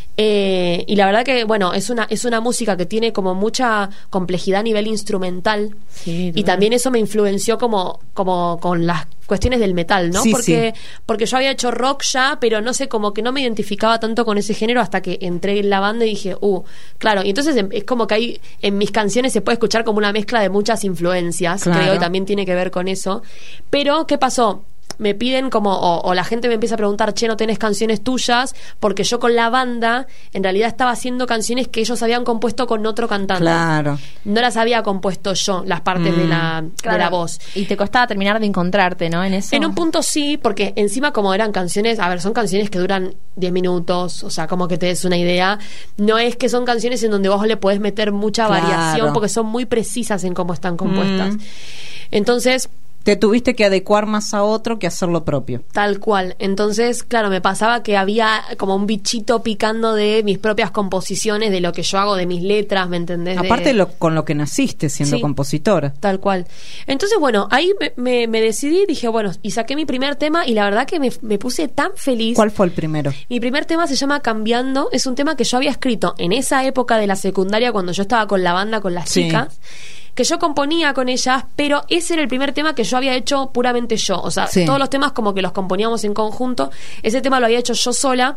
Y la verdad que, bueno, es una música que tiene como mucha complejidad a nivel instrumental, y también eso me influenció como con las cuestiones del metal, ¿no? Sí, porque yo había hecho rock ya, pero no sé, como que no me identificaba tanto con ese género hasta que entré en la banda y dije, claro, y entonces es como que ahí en mis canciones se puede escuchar como una mezcla de muchas influencias, claro. Creo, y también tiene que ver con eso. Pero, ¿qué pasó? Me piden como, o la gente me empieza a preguntar, che, ¿no tenés canciones tuyas? Porque yo con la banda en realidad estaba haciendo canciones que ellos habían compuesto con otro cantante. Claro. No las había compuesto yo, las partes de la voz. Y te costaba terminar de encontrarte, ¿no? En eso. En un punto sí, porque encima como eran canciones, son canciones que duran 10 minutos, o sea, como que te des una idea. No es que son canciones en donde vos le podés meter mucha variación, porque son muy precisas en cómo están compuestas. Entonces, te tuviste que adecuar más a otro que hacer lo propio. Tal cual. Entonces, claro, me pasaba que había como un bichito picando de mis propias composiciones, de lo que yo hago, de mis letras, ¿me entendés? Aparte con lo que naciste siendo compositora. Tal cual. Entonces, bueno, ahí me decidí, dije, bueno, y saqué mi primer tema y la verdad que me puse tan feliz. ¿Cuál fue el primero? Mi primer tema se llama Cambiando. Es un tema que yo había escrito en esa época de la secundaria cuando yo estaba con la banda, con las chicas, que yo componía con ellas, pero ese era el primer tema que yo había hecho puramente yo. O sea, todos los temas como que los componíamos en conjunto. Ese tema lo había hecho yo sola.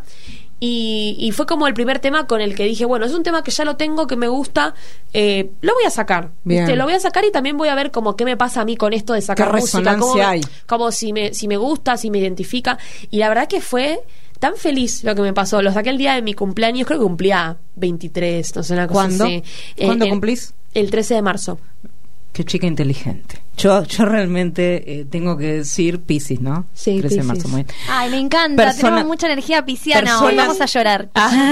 Y fue como el primer tema con el que dije, bueno, es un tema que ya lo tengo, que me gusta, lo voy a sacar. ¿Viste? Lo voy a sacar y también voy a ver como qué me pasa a mí con esto de sacar música. Como si me gusta, si me identifica. Y la verdad que fue tan feliz lo que me pasó. Lo saqué el día de mi cumpleaños, creo que cumplía 23, no sé, una cosa así. ¿Cuándo cumplís? El 13 de marzo. Qué chica inteligente. Yo realmente tengo que decir Piscis, ¿no? Sí, 13 de marzo, muy bien. Ay, me encanta. Tenemos mucha energía pisciana hoy. Vamos a llorar.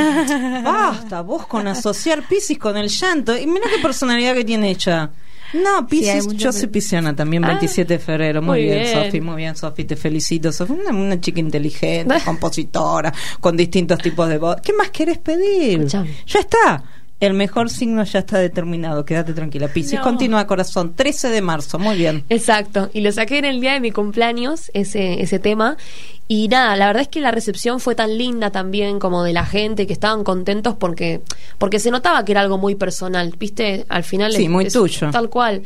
Basta, vos con asociar Piscis con el llanto. Y mira qué personalidad que tiene ella. No, Piscis, yo soy pisciana también, 27 de febrero. Muy bien, Sofi, muy bien, Sofi, te felicito. Sofi, una chica inteligente, compositora, con distintos tipos de voz. ¿Qué más querés pedir? Escuchame. Ya está. El mejor signo ya está determinado, quédate tranquila. Piscis, continúa, corazón. 13 de marzo, muy bien. Exacto, y lo saqué en el día de mi cumpleaños, ese tema. Y nada, la verdad es que la recepción fue tan linda también, como de la gente, que estaban contentos porque se notaba que era algo muy personal, ¿viste? Al final sí, muy tuyo. Tal cual.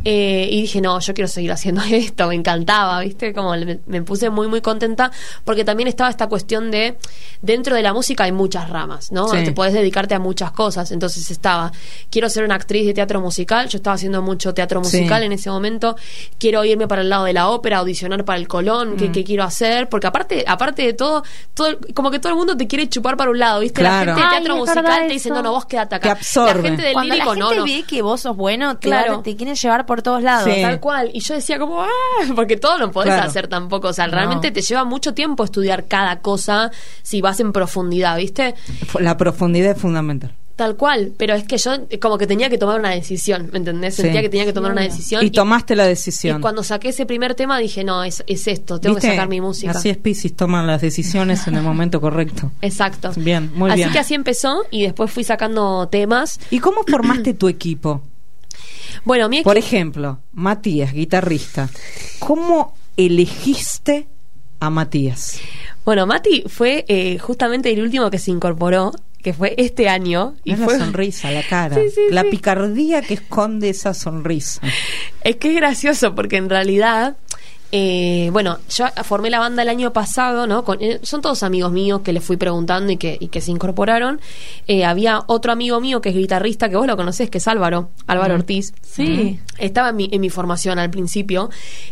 Y dije, no, yo quiero seguir haciendo esto, me encantaba, ¿viste? Como me puse muy, muy contenta, porque también estaba esta cuestión de, dentro de la música hay muchas ramas, ¿no? Sí. Te podés dedicarte a muchas cosas. Entonces quiero ser una actriz de teatro musical, yo estaba haciendo mucho teatro musical en ese momento, quiero irme para el lado de la ópera, audicionar para el Colón, ¿qué quiero hacer? Porque aparte de todo, como que todo el mundo te quiere chupar para un lado, ¿viste? Claro. La gente de teatro musical te dice, no, vos quédate acá. Te absorbe. La gente del Cuando lírico, la gente no. ve que vos sos bueno, te quieren llevar por todos lados. Sí. Tal cual. Y yo decía como, porque todo no podés hacer tampoco. O sea, realmente te lleva mucho tiempo estudiar cada cosa si vas en profundidad, ¿viste? La profundidad es fundamental. Tal cual, pero es que yo como que tenía que tomar una decisión, ¿me entendés? Sentía que tenía que tomar una decisión. Y tomaste la decisión. Y cuando saqué ese primer tema dije, no, es esto, tengo que sacar mi música. Así es, Piscis, toman las decisiones en el momento correcto. Exacto. Bien, muy bien. Así que así empezó y después fui sacando temas. ¿Y cómo formaste tu equipo? Bueno, mi equipo... Por ejemplo, Matías, guitarrista. ¿Cómo elegiste a Matías? Bueno, Mati fue justamente el último que se incorporó, que fue este año. Y fue la sonrisa, la cara, la picardía que esconde esa sonrisa. Es que es gracioso porque en realidad... bueno, yo formé la banda el año pasado, ¿no? Son todos amigos míos que les fui preguntando y que se incorporaron. Había otro amigo mío que es guitarrista, que vos lo conocés, que es Álvaro Ortiz. Sí. Estaba en mi formación al principio,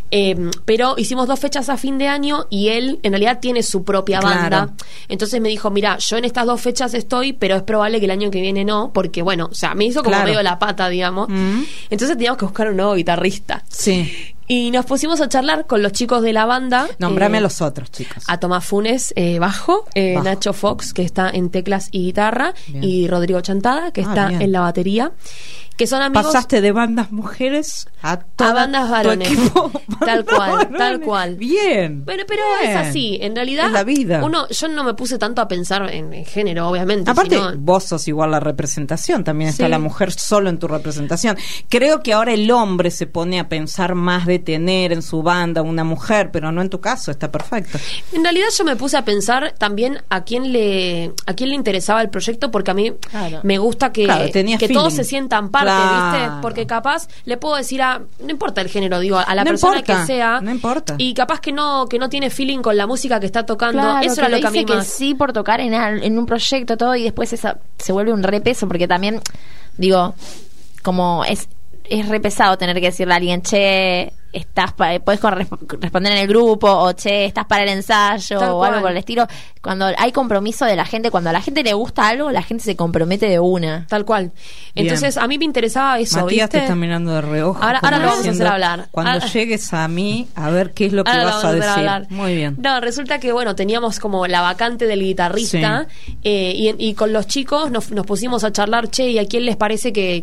pero hicimos 2 fechas a fin de año y él en realidad tiene su propia banda. Claro. Entonces me dijo, mira, yo en estas 2 fechas estoy, pero es probable que el año que viene no, porque bueno, o sea, me hizo como medio la pata, digamos. Entonces teníamos que buscar un nuevo guitarrista. Sí. Y nos pusimos a charlar con los chicos de la banda. Nombrame a los otros chicos. A Tomás Funes, bajo, Nacho Fox, que está en teclas y guitarra, bien. Y Rodrigo Chantada, que está bien. En la batería. Que son amigos. Pasaste de bandas mujeres a bandas varones. Tal cual. Bien. Pero bien. Es así. En realidad, es la vida. Yo no me puse tanto a pensar en género, obviamente. Aparte, vos sos igual la representación. También está la mujer solo en tu representación. Creo que ahora el hombre se pone a pensar más de tener en su banda una mujer, pero no en tu caso. Está perfecto. En realidad, yo me puse a pensar también a quién le interesaba el proyecto, porque a mí me gusta que todos se sientan parte. ¿Viste? Porque capaz le puedo decir no importa el género, digo, a la persona que sea, no importa, y capaz que no tiene feeling con la música que está tocando. Eso era lo que a mí que sí por tocar en un proyecto todo, y después se vuelve un repeso, porque también digo, como es re pesado tener que decirle a alguien, che, puedes responder en el grupo, o che, estás para el ensayo, o algo por el estilo. Cuando hay compromiso de la gente, cuando a la gente le gusta algo, la gente se compromete de una. Tal cual. Entonces, a mí me interesaba eso. Matías, ¿viste? te está mirando de reojo. Ahora lo vamos a hacer hablar. Cuando llegues a mí, a ver qué es lo que vas a decir. Muy bien. No, resulta que, teníamos como la vacante del guitarrista, y con los chicos nos pusimos a charlar, che, ¿y a quién les parece que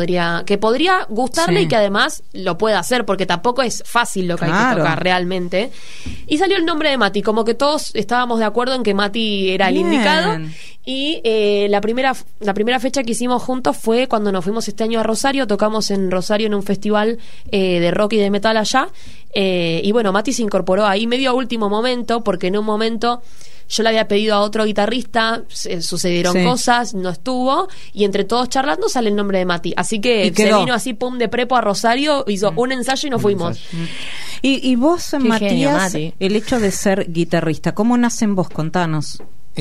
podría gustarle y que además lo pueda hacer? Porque tampoco es fácil lo que hay que tocar realmente. Y salió el nombre de Mati, como que todos estábamos de acuerdo en que Mati era el indicado. Y la primera fecha que hicimos juntos fue cuando nos fuimos este año a Rosario. Tocamos en Rosario en un festival de rock y de metal allá. Y Mati se incorporó ahí medio a último momento, porque en un momento yo le había pedido a otro guitarrista, sucedieron cosas, no estuvo, y entre todos charlando sale el nombre de Mati. Así que se vino así, pum, de prepo a Rosario, hizo un ensayo y nos fuimos. Y vos, Matías, el hecho de ser guitarrista, ¿cómo nace en vos? Contanos.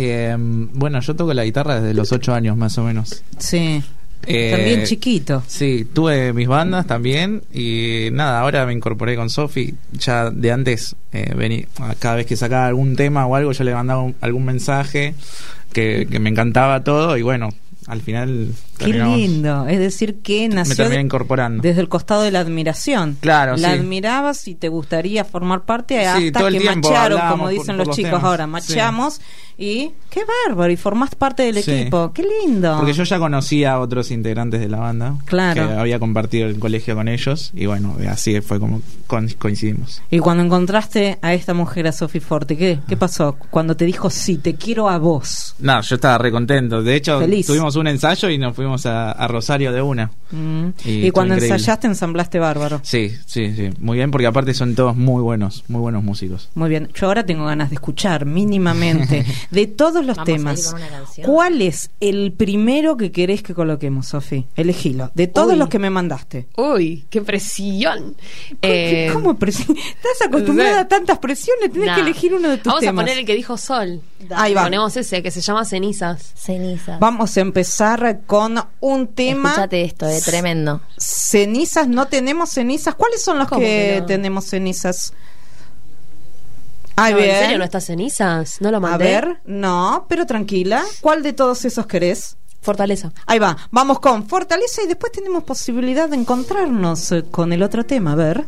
Yo toco la guitarra desde los 8 años más o menos. Sí. También chiquito. Sí, tuve mis bandas también, y nada, ahora me incorporé con Sofi. Ya de antes cada vez que sacaba algún tema o algo, yo le mandaba algún mensaje que me encantaba todo, y al final qué lindo, es decir, que nació me terminé incorporando desde el costado de la admiración. Claro, la admirabas y te gustaría formar parte, hasta todo que tiempo macharon, como dicen los chicos temas. Ahora, machamos y qué bárbaro, y formás parte del equipo, qué lindo. Porque yo ya conocía a otros integrantes de la banda, que había compartido el colegio con ellos, y así fue como coincidimos. Y cuando encontraste a esta mujer, a Sofi Forte, ¿qué pasó? Cuando te dijo, sí, te quiero a vos. No, yo estaba re contento. De hecho, feliz. Tuvimos un ensayo y nos fuimos a Rosario de una. Y cuando ensayaste, ensamblaste bárbaro. Sí, muy bien, porque aparte son todos muy buenos músicos. Muy bien, yo ahora tengo ganas de escuchar mínimamente de todos los temas. ¿Cuál es el primero que querés que coloquemos, Sofi? Elegilo, de todos los que me mandaste. Uy, qué presión. ¿Cómo presión? Estás acostumbrada a tantas presiones, tenés que elegir uno de tus temas. Vamos a poner el que dijo Sol. Ahí va. Ponemos ese que se llama Cenizas. Vamos a empezar con un tema. Escúchate esto, tremendo. Cenizas, no tenemos cenizas. ¿Cuáles son los que tenemos cenizas? ¿En serio no está Cenizas? ¿No lo mandé? A ver, no, pero tranquila. ¿Cuál de todos esos querés? Fortaleza. Ahí va, vamos con Fortaleza, y después tenemos posibilidad de encontrarnos con el otro tema. A ver.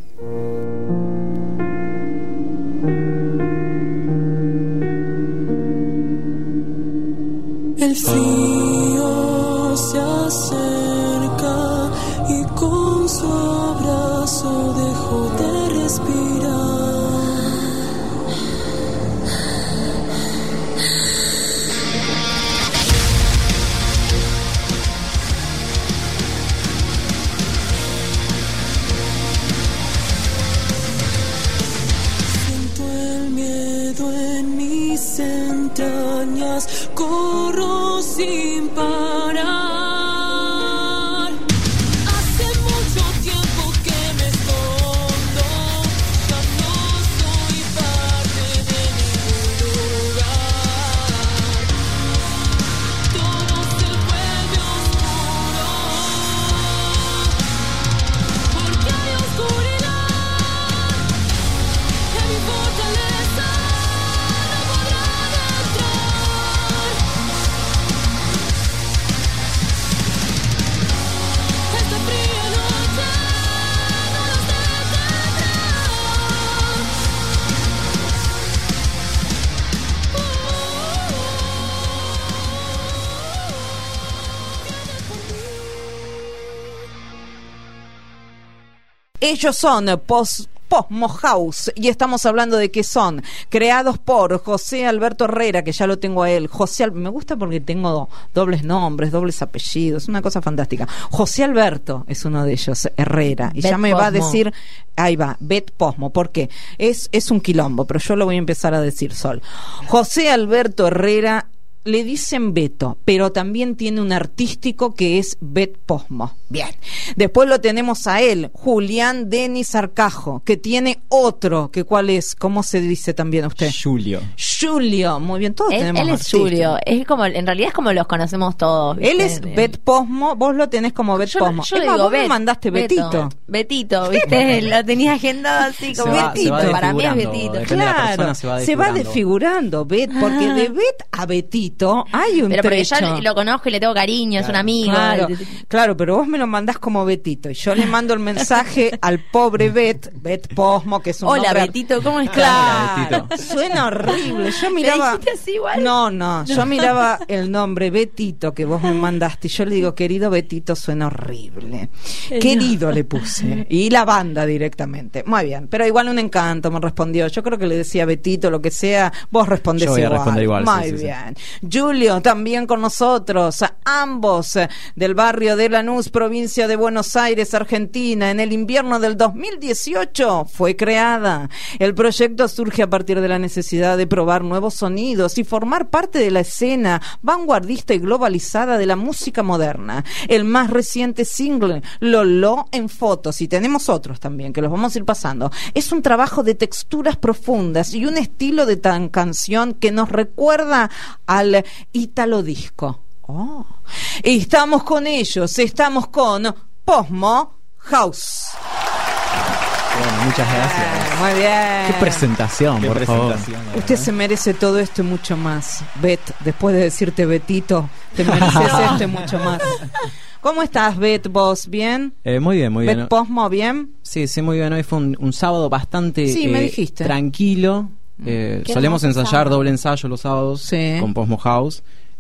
El frío se acerca y con su abrazo dejo de respirar. Siento el miedo en mis entrañas, corro sin parar. Hace mucho tiempo que me escondo, ya no soy parte de ningún lugar. Todo se vuelve oscuro, porque hay oscuridad en mi fortaleza. No podrán entrar. Ellos son Posmo House, y estamos hablando de que son creados por José Alberto Herrera, que ya lo tengo a él. Me gusta porque tengo dobles nombres, dobles apellidos, una cosa fantástica. José Alberto es uno de ellos, Herrera, y Bet ya me va a Posmo. decir, ahí va, Bet Posmo, ¿por qué? Es un quilombo, pero yo lo voy a empezar a decir sol. José Alberto Herrera, le dicen Beto, pero también tiene un artístico que es Bet Posmo. Bien. Después lo tenemos a él, Julián Denis Arcajo, que tiene otro, que ¿cuál es? ¿Cómo se dice también usted? Julio. Julio, muy bien, todos tenemos Él es artísticos. Julio, es como, en realidad es como los conocemos todos. ¿viste? Él es Bet Posmo, vos lo tenés como Bet Posmo. Yo Es le más, digo vos me Bet, mandaste Betito. Betito, ¿viste? Lo tenía agendado así como Se va Para mí es desfigurando, Betito. depende de la Claro, persona, se va desfigurando Bet, porque de Bet a Betito hay un Pero porque trecho. yo lo conozco y le tengo cariño, es un amigo. Claro, pero vos me lo mandás como Betito y yo le mando el mensaje al pobre Bet Posmo, que es un Hola, nombre- Betito, ¿cómo estás? Claro, suena horrible. Yo miraba. dijiste así igual? No, yo miraba el nombre Betito que vos me mandaste y yo le digo, querido Betito, suena horrible. Querido le puse. Y la banda directamente. Muy bien, pero igual un encanto me respondió. Yo creo que le decía Betito, lo que sea, vos respondés Yo voy a igual. responder igual, Muy sí, sí, sí. bien. Julio, también con nosotros, ambos del barrio de Lanús, provincia de Buenos Aires, Argentina. En el invierno del 2018 fue creada. El proyecto surge a partir de la necesidad de probar nuevos sonidos y formar parte de la escena vanguardista y globalizada de la música moderna. El más reciente single, Lolo en fotos, y tenemos otros también que los vamos a ir pasando. Es un trabajo de texturas profundas y un estilo de tan canción que nos recuerda al Italo Disco. Oh. Y estamos con ellos, estamos con Posmo House. Bueno, muchas gracias. Muy bien. Qué presentación, Qué por presentación. favor. Usted se merece todo esto y mucho más. Bet, después de decirte Betito, te mereces esto y mucho más. ¿Cómo estás, Bet? ¿Vos bien? Muy bien, muy bien. Bet Posmo, ¿bien? Sí, muy bien. Hoy fue un sábado bastante Sí, me dijiste. tranquilo. Solemos hermoso ensayar sábado. doble ensayo los sábados Sí. con Posmo House.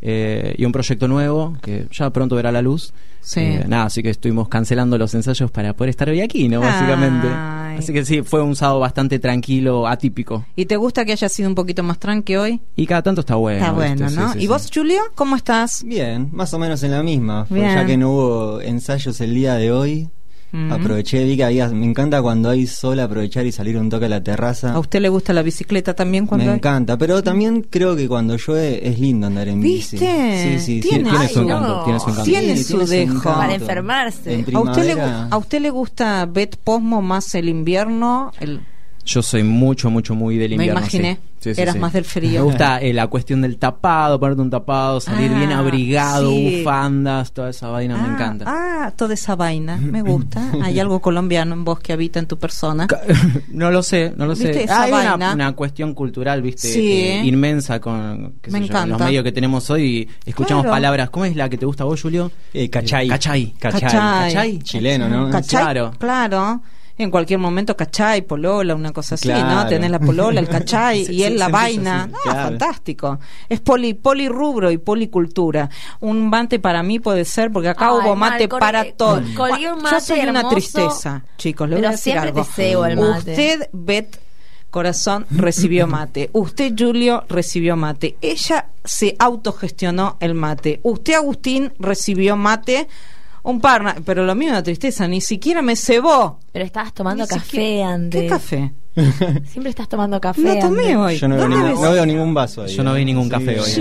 Y un proyecto nuevo que ya pronto verá la luz. Sí. Así que estuvimos cancelando los ensayos para poder estar hoy aquí, ¿no? Básicamente. Ay. Así que sí, fue un sábado bastante tranquilo, atípico. ¿Y te gusta que haya sido un poquito más tranqui hoy? Y cada tanto está bueno. Está bueno, ¿viste? ¿no? Sí, ¿Y sí, vos, sí. Julio, cómo estás? Bien, más o menos en la misma. Bien. Ya que no hubo ensayos el día de hoy, aproveché, vi que me encanta cuando hay sol aprovechar y salir un toque a la terraza. ¿A usted le gusta la bicicleta también cuando Me hay? encanta, pero también creo que cuando llueve es lindo andar en bici. ¿Viste? Sí, Tiene- Tiene su Ay, encanto, no. tiene su encanto. Tiene su dejo. Para enfermarse. En ¿A usted, primavera, ¿A usted le gusta Bet Posmo más el invierno? Yo soy muy del Me invierno. imaginé. Sí. Sí, Eras sí. más del frío. Me gusta la cuestión del tapado, ponerte un tapado, salir bien abrigado, sí. bufandas, toda esa vaina me encanta. Toda esa vaina, me gusta. Hay algo colombiano en vos que habita en tu persona. No lo sé. ¿Viste esa Hay vaina? una cuestión cultural, viste, Sí. inmensa con qué Me sé yo, encanta. los medios que tenemos hoy. Y escuchamos Claro. palabras. ¿Cómo es la que te gusta a vos, Julio? Cachai. Cachai. Cachai. Chileno, ¿no? ¿Cachai? Claro. En cualquier momento, cachai, polola, una cosa así, ¿no? Claro. Tenés la polola, el cachai Sí, y él sí, la se vaina. empieza así, No, claro. fantástico. Es polirrubro y policultura. Un mate para mí puede ser, porque acá Ay, hubo mate Marco, para todo. colgué un Yo mate soy una hermoso, tristeza, chicos. Le voy pero a decir siempre algo. te cebo el mate. Usted, Bet Corazón, recibió mate. Usted, Julio, recibió mate. Ella se autogestionó el mate. Usted, Agustín, recibió mate. Un par, pero lo mío es una tristeza, ni siquiera me cebó. Pero estabas tomando Ni café siquiera- antes. ¿Qué café? Siempre estás tomando café. No tomé antes. hoy. Yo no veo, ¿Dónde no veo ningún vaso ahí. Yo no vi ningún café hoy.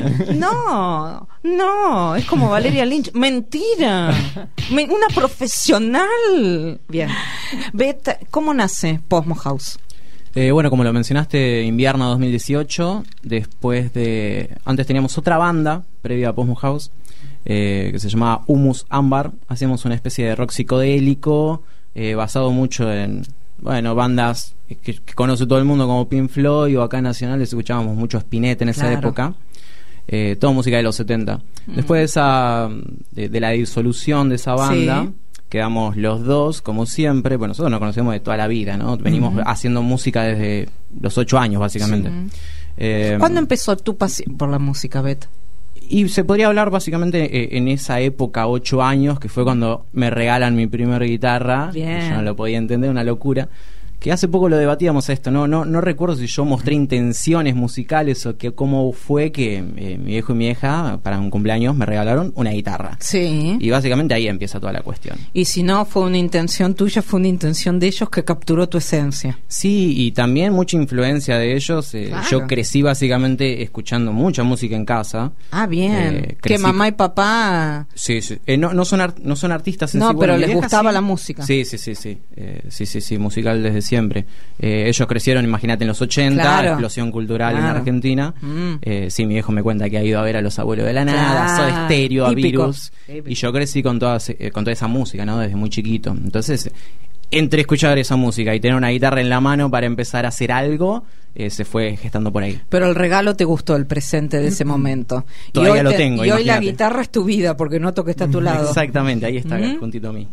No, es como Valeria Lynch. Mentira. Una profesional. Bien. Bet, ¿cómo nace Posmo House? Bueno, como lo mencionaste, invierno 2018. Antes teníamos otra banda previa a Posmo House que se llamaba Humus Ámbar. Hacíamos una especie de rock psicodélico basado mucho en bandas que conoce todo el mundo como Pink Floyd, o acá en Nacionales escuchábamos mucho Spinetta en esa Claro. época. Toda música de los 70. Después de la disolución de esa banda, Sí. quedamos los dos, como siempre. Bueno, nosotros nos conocemos de toda la vida, ¿no? Venimos haciendo música desde los 8 años, básicamente. ¿Cuándo empezó tu pasión por la música, Bet? Y se podría hablar básicamente en esa época, 8 años, que fue cuando me regalan mi primer guitarra. Bien. Yo no lo podía entender, una locura. Que hace poco lo debatíamos esto, no recuerdo si yo mostré intenciones musicales o que cómo fue que mi viejo y mi hija para un cumpleaños me regalaron una guitarra. Sí. Y básicamente ahí empieza toda la cuestión. Y si no fue una intención tuya, fue una intención de ellos que capturó tu esencia. Sí, y también mucha influencia de ellos. Claro. Yo crecí básicamente escuchando mucha música en casa. Ah, bien. Que crecí- mamá y papá... Sí, sí. No son artistas en No, sí. pero mi les vieja gustaba sí. la música. Sí. Sí, musical desde siempre. Ellos crecieron, imagínate, en los 80, Claro. explosión cultural en Claro. Argentina. Sí, mi viejo me cuenta que ha ido a ver a los Abuelos de la Nada, Claro. Soda Stereo, a Típico. Virus. Típico. Y yo crecí con toda esa música, ¿no? Desde muy chiquito. Entonces, entre escuchar esa música y tener una guitarra en la mano para empezar a hacer algo, se fue gestando por ahí. Pero el regalo te gustó, el presente de ese momento. Todavía y hoy lo tengo, Y hoy la imagínate. guitarra es tu vida, porque noto que está a tu lado. Exactamente, ahí está, Ujú. juntito a mí.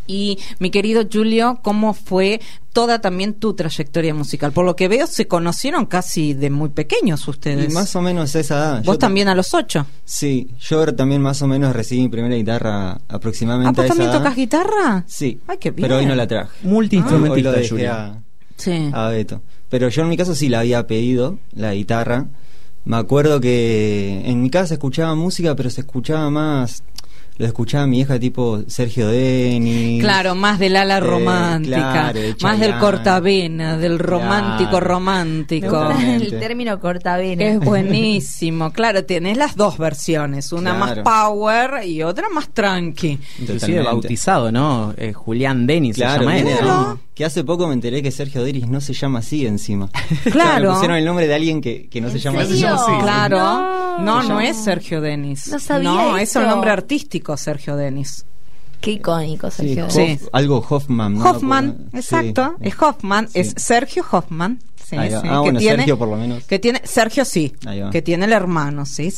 Y mi querido Julio, ¿cómo fue toda también tu trayectoria musical? Por lo que veo, se conocieron casi de muy pequeños ustedes. Y más o menos esa edad. Vos también a los 8. Sí, yo también más o menos recibí mi primera guitarra aproximadamente ¿Ah, a vos esa también edad. tocas guitarra? Sí, Ay, qué bien. pero hoy no la traje. Hoy Multiinstrumentista, lo dejé Julio. Sí. a Beto. Pero yo en mi caso sí la había pedido, la guitarra. Me acuerdo que en mi casa escuchaba música, pero se escuchaba más... Lo escuchaba mi hija tipo Sergio Denis. Claro, más del ala romántica, claro, de más del Chayanne. cortavena, del romántico Claro. romántico. Totalmente. El término cortavena. Es buenísimo, claro, tenés las dos versiones, una Claro. más power y otra más tranqui. Inclusive Totalmente. bautizado, ¿no? Julián Denis Claro, se llama él, viene de ¿no? ahí. Que hace poco me enteré que Sergio Denis no se llama así encima. Claro. Le pusieron el nombre de alguien que no se ¿En llama serio? así. Claro, no, No. no es Sergio Denis. No sabía No, es eso. el nombre artístico Sergio Denis. Qué icónico, Sí, Sergio. Sí. Algo Hoffman, ¿no? Hoffman, Sí. exacto, es Hoffman, Sí. es Sergio Hoffman. Sí, Ahí va. sí, Ah, bueno, Sergio por lo menos. Que tiene, Sergio sí, Ahí va. que tiene el hermano, sí.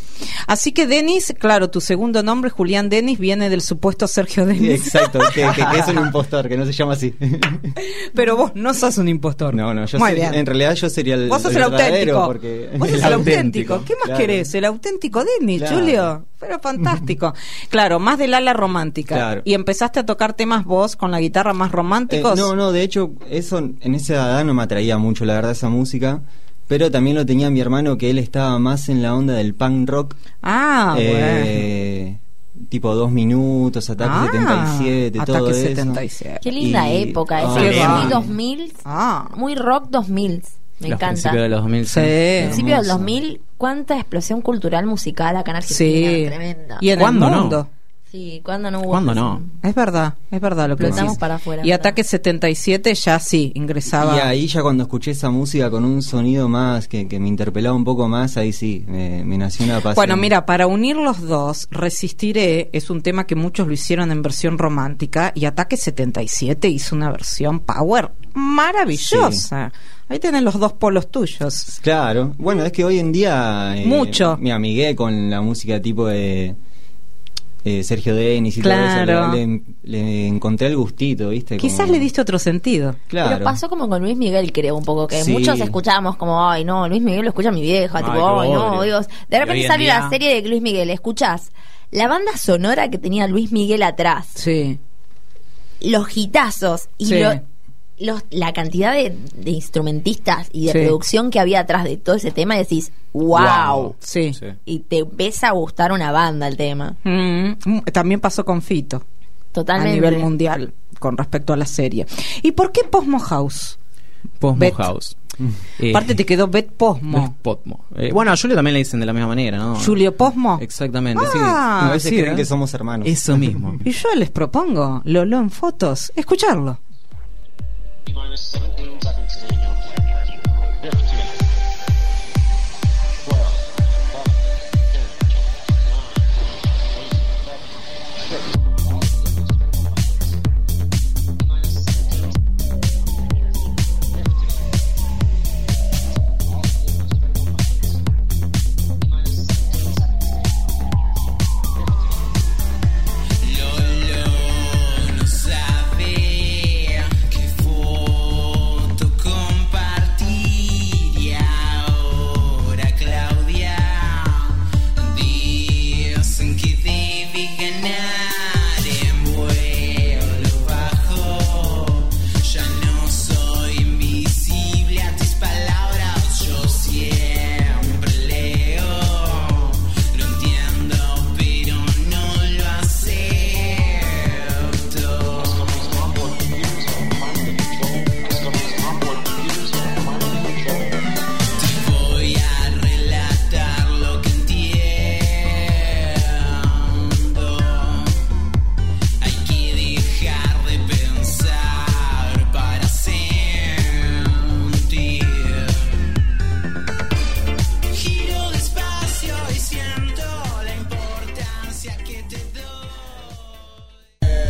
Así que Denis, claro, tu segundo nombre, Julián Denis, viene del supuesto Sergio Sí, Denis. exacto, que es un impostor, que no se llama así. Pero vos no sos un impostor. No, yo Muy sé- bien. en realidad yo sería el Vos sos el verdadero, auténtico. porque Vos sos el auténtico. ¿Qué más Claro. querés? El auténtico Denis, Claro. Julio. Pero fantástico. Claro, más del ala romántica. Claro. Y empezaste a tocar temas vos con la guitarra más románticos. No, de hecho, eso en esa edad no me atraía mucho, la verdad, esa música. Pero también lo tenía mi hermano, que él estaba más en la onda del punk rock. Ah, bueno. Tipo 2 minutos, Ataque 77, todo Ataque eso. 77. Qué linda Y- época Ah, esa. qué Muy va. 2000, Ah. muy rock 2000. Me Los encanta. principios de los 2000. Sí. Principio del hermoso. 2000, cuánta explosión cultural musical acá en Argentina. Sí. Tremenda. Y en el ¿Cuándo no? mundo. Sí, ¿cuándo no hubo? ¿Cuándo no? Es verdad lo que Explotamos decís. para afuera. Y Ataque 77 ya sí, ingresaba. Y ahí ya cuando escuché esa música con un sonido más que me interpelaba un poco más, ahí sí, me nació una pasión. Bueno, mira, para unir los dos, Resistiré es un tema que muchos lo hicieron en versión romántica y Ataque 77 hizo una versión power maravillosa. Ahí tenés los dos polos tuyos. Claro, bueno, es que hoy en día Mucho. me amigué con la música tipo de Sergio Denis y Claro. todo eso, le encontré el gustito, ¿viste? Quizás Como- le diste otro sentido. Claro. Pero pasó como con Luis Miguel, creo, un poco, que Sí. muchos escuchábamos como, ay, no, Luis Miguel lo escucha mi vieja, Ay, tipo, qué ay, no, bodrio. Dios. De Y hoy repente en salió día- la serie de Luis Miguel, escuchás la banda sonora que tenía Luis Miguel atrás, Sí. los hitazos y Sí. la cantidad de instrumentistas y de Sí. producción que había atrás de todo ese tema, y decís, wow. Sí. Y te empieza a gustar una banda el tema. También pasó con Fito. Totalmente. A nivel mundial con respecto a la serie. ¿Y por qué Posmo House? Posmo Bet. House. Aparte te quedó Bet Posmo. Posmo. Bueno, a Julio también le dicen de la misma manera, ¿no? Julio Posmo. Exactamente, Ah, A veces sí, creen ¿eh? que somos hermanos. Eso mismo. Y yo les propongo, Lolo en fotos, escucharlo. No sabe qué foto con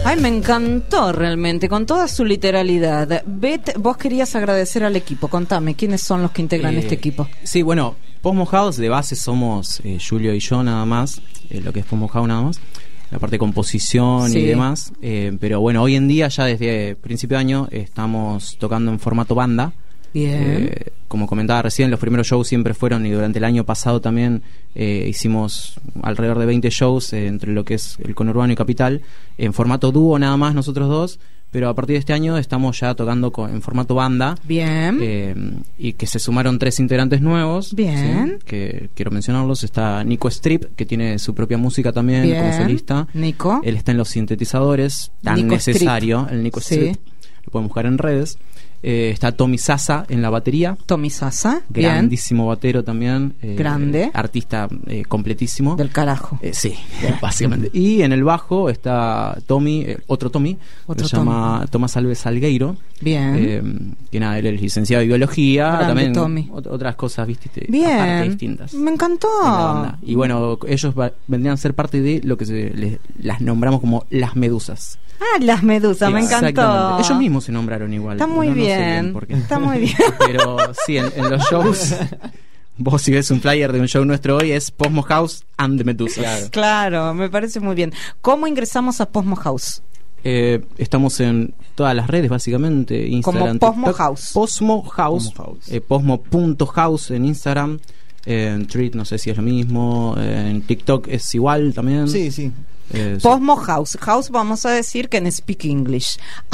Ay, me encantó realmente, con toda su literalidad. Bet, vos querías agradecer al equipo. Contame, ¿quiénes son los que integran este equipo? Sí, bueno, Posmo House de base somos Julio y yo nada más, lo que es Posmo House nada más, la parte de composición y demás. Pero bueno, hoy en día, ya desde principio de año, estamos tocando en formato banda. Bien. Como comentaba recién, los primeros shows siempre fueron, y durante el año pasado también hicimos alrededor de 20 shows entre lo que es el conurbano y Capital, en formato dúo nada más nosotros dos, pero a partir de este año estamos ya tocando en formato banda. Bien. Y que se sumaron 3 integrantes nuevos. Bien. ¿Sí? Que quiero mencionarlos. Está Nico Strip, que tiene su propia música también como solista. Nico. Él está en los sintetizadores, tan Nico necesario, Strip. el Nico Strip. Lo pueden buscar en redes. Está Tommy Sasa en la batería. Tommy Sasa, grandísimo batero también. Grande. Artista completísimo. Del carajo. Sí, básicamente. Y en el bajo está Tommy, otro Tommy, que se llama Tomás Alves Salgueiro. Bien. Que nada, él es licenciado en biología. Grande, también Tommy. Otras cosas, viste, bien. aparte distintas. Me encantó. Y bueno, ellos vendrían a ser parte de lo que las nombramos como las medusas. Ah, las medusas, me encantó. Ellos mismos se nombraron igual. Está muy bien. No sé bien por qué. Está muy bien. Pero sí, en los shows, vos si ves un flyer de un show nuestro hoy, es Posmo House and the Medusas. Claro, me parece muy bien. ¿Cómo ingresamos a Posmo House? Estamos en todas las redes, básicamente. Instagram, como Posmo TikTok, House. Posmo House. Posmo.house en Instagram. En Tweet no sé si es lo mismo. En TikTok es igual también. Sí, sí. Posmo House. House vamos a decir que en Speak English.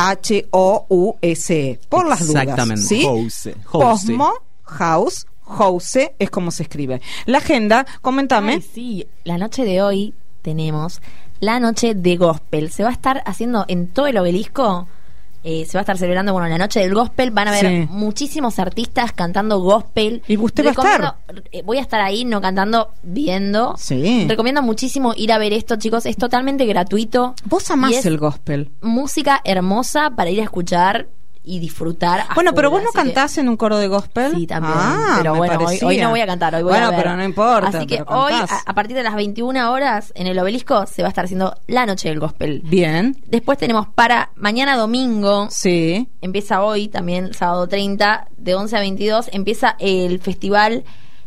H-O-U-S-E. Por las dudas. Exactamente. ¿Sí? House. Posmo House. House es como se escribe. La agenda, coméntame. Ay, sí, la noche de hoy tenemos la noche de gospel. Se va a estar haciendo en todo el Obelisco. Se va a estar celebrando, bueno, la noche del gospel. Van a haber muchísimos artistas cantando gospel. ¿Y usted va a estar? Voy a estar ahí, no cantando, viendo. Sí. Recomiendo muchísimo ir a ver esto, chicos. Es totalmente gratuito. Vos amás el gospel. Música hermosa para ir a escuchar y disfrutar. Bueno, pero vos no cantás en un coro de gospel. Sí, también. Pero bueno, hoy no voy a cantar. Hoy voy a ver. Pero no importa. Así que hoy, a partir de las 21 horas, en el Obelisco, se va a estar haciendo la noche del gospel. Bien. Después tenemos para mañana domingo. Sí. Empieza hoy también, sábado 30, de 11 a 22. Empieza el festival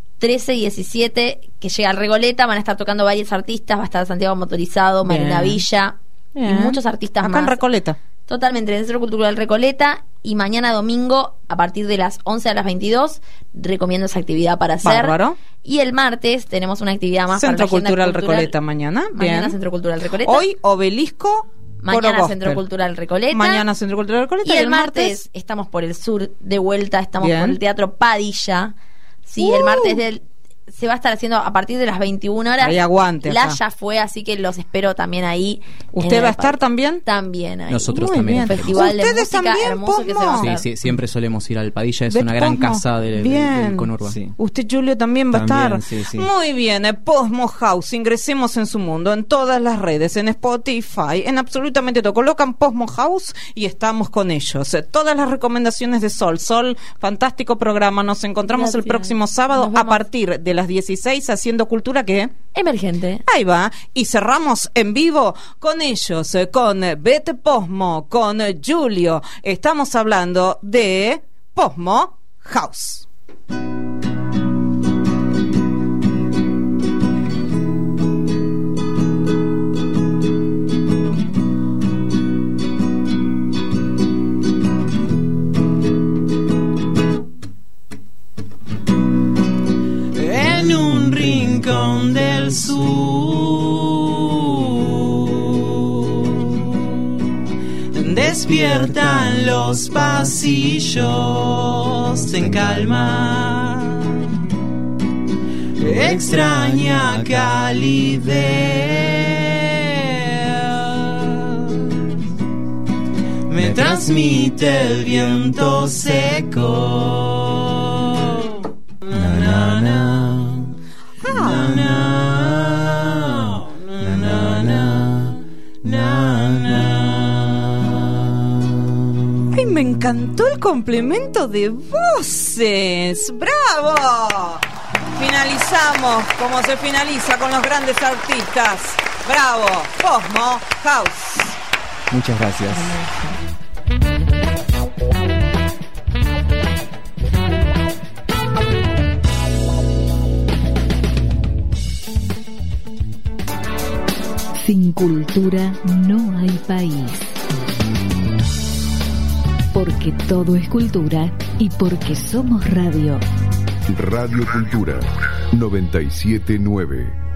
13-17, que llega al Regoleta. Van a estar tocando varios artistas. Va a estar Santiago Motorizado, Marina Villa. Y muchos artistas acá más. En Recoleta. Totalmente, en el Centro Cultural Recoleta. Y mañana domingo, a partir de las 11 a las 22, recomiendo esa actividad para hacer. Bárbaro. Y el martes tenemos una actividad más Centro para la agenda Cultural Recoleta mañana. Mañana Bien. Centro Cultural Recoleta. Hoy Obelisco. Mañana Centro Cultural Recoleta. Mañana Centro Cultural Recoleta. Y el martes estamos por el sur de vuelta, estamos Bien. por el Teatro Padilla. Sí, el martes se va a estar haciendo a partir de las 21 horas. Ahí aguante. La acá. ya fue, así que los espero también ahí. ¿Usted va a estar también? También ahí. Nosotros Muy también. bien. Festival de ¿Ustedes música también, hermoso que se va a Posmo? hacer. Sí, siempre solemos ir al Padilla, es Bet una gran Posmo. casa del conurbano. Sí. Usted, Julio, también va a También, estar. sí, sí. Muy bien, Posmo House. Ingresemos en su mundo, en todas las redes, en Spotify, en absolutamente todo. Colocan Posmo House y estamos con ellos. Todas las recomendaciones de Sol. Sol, fantástico programa. Nos encontramos el Gracias. próximo sábado Nos vemos. a partir de las 16 haciendo cultura que... Emergente. Ahí va, y cerramos en vivo con ellos, con Bet Posmo, con Julio. Estamos hablando de Posmo House. En un rincón del sur despiertan los pasillos en calma, extraña calidez me transmite el viento seco. Na, na, na, na, na, na, na. ¡Ay, me encantó el complemento de voces! ¡Bravo! Finalizamos como se finaliza con los grandes artistas. ¡Bravo! Posmo House. Muchas gracias. Sin cultura no hay país. Porque todo es cultura y porque somos radio. Radio Cultura 979.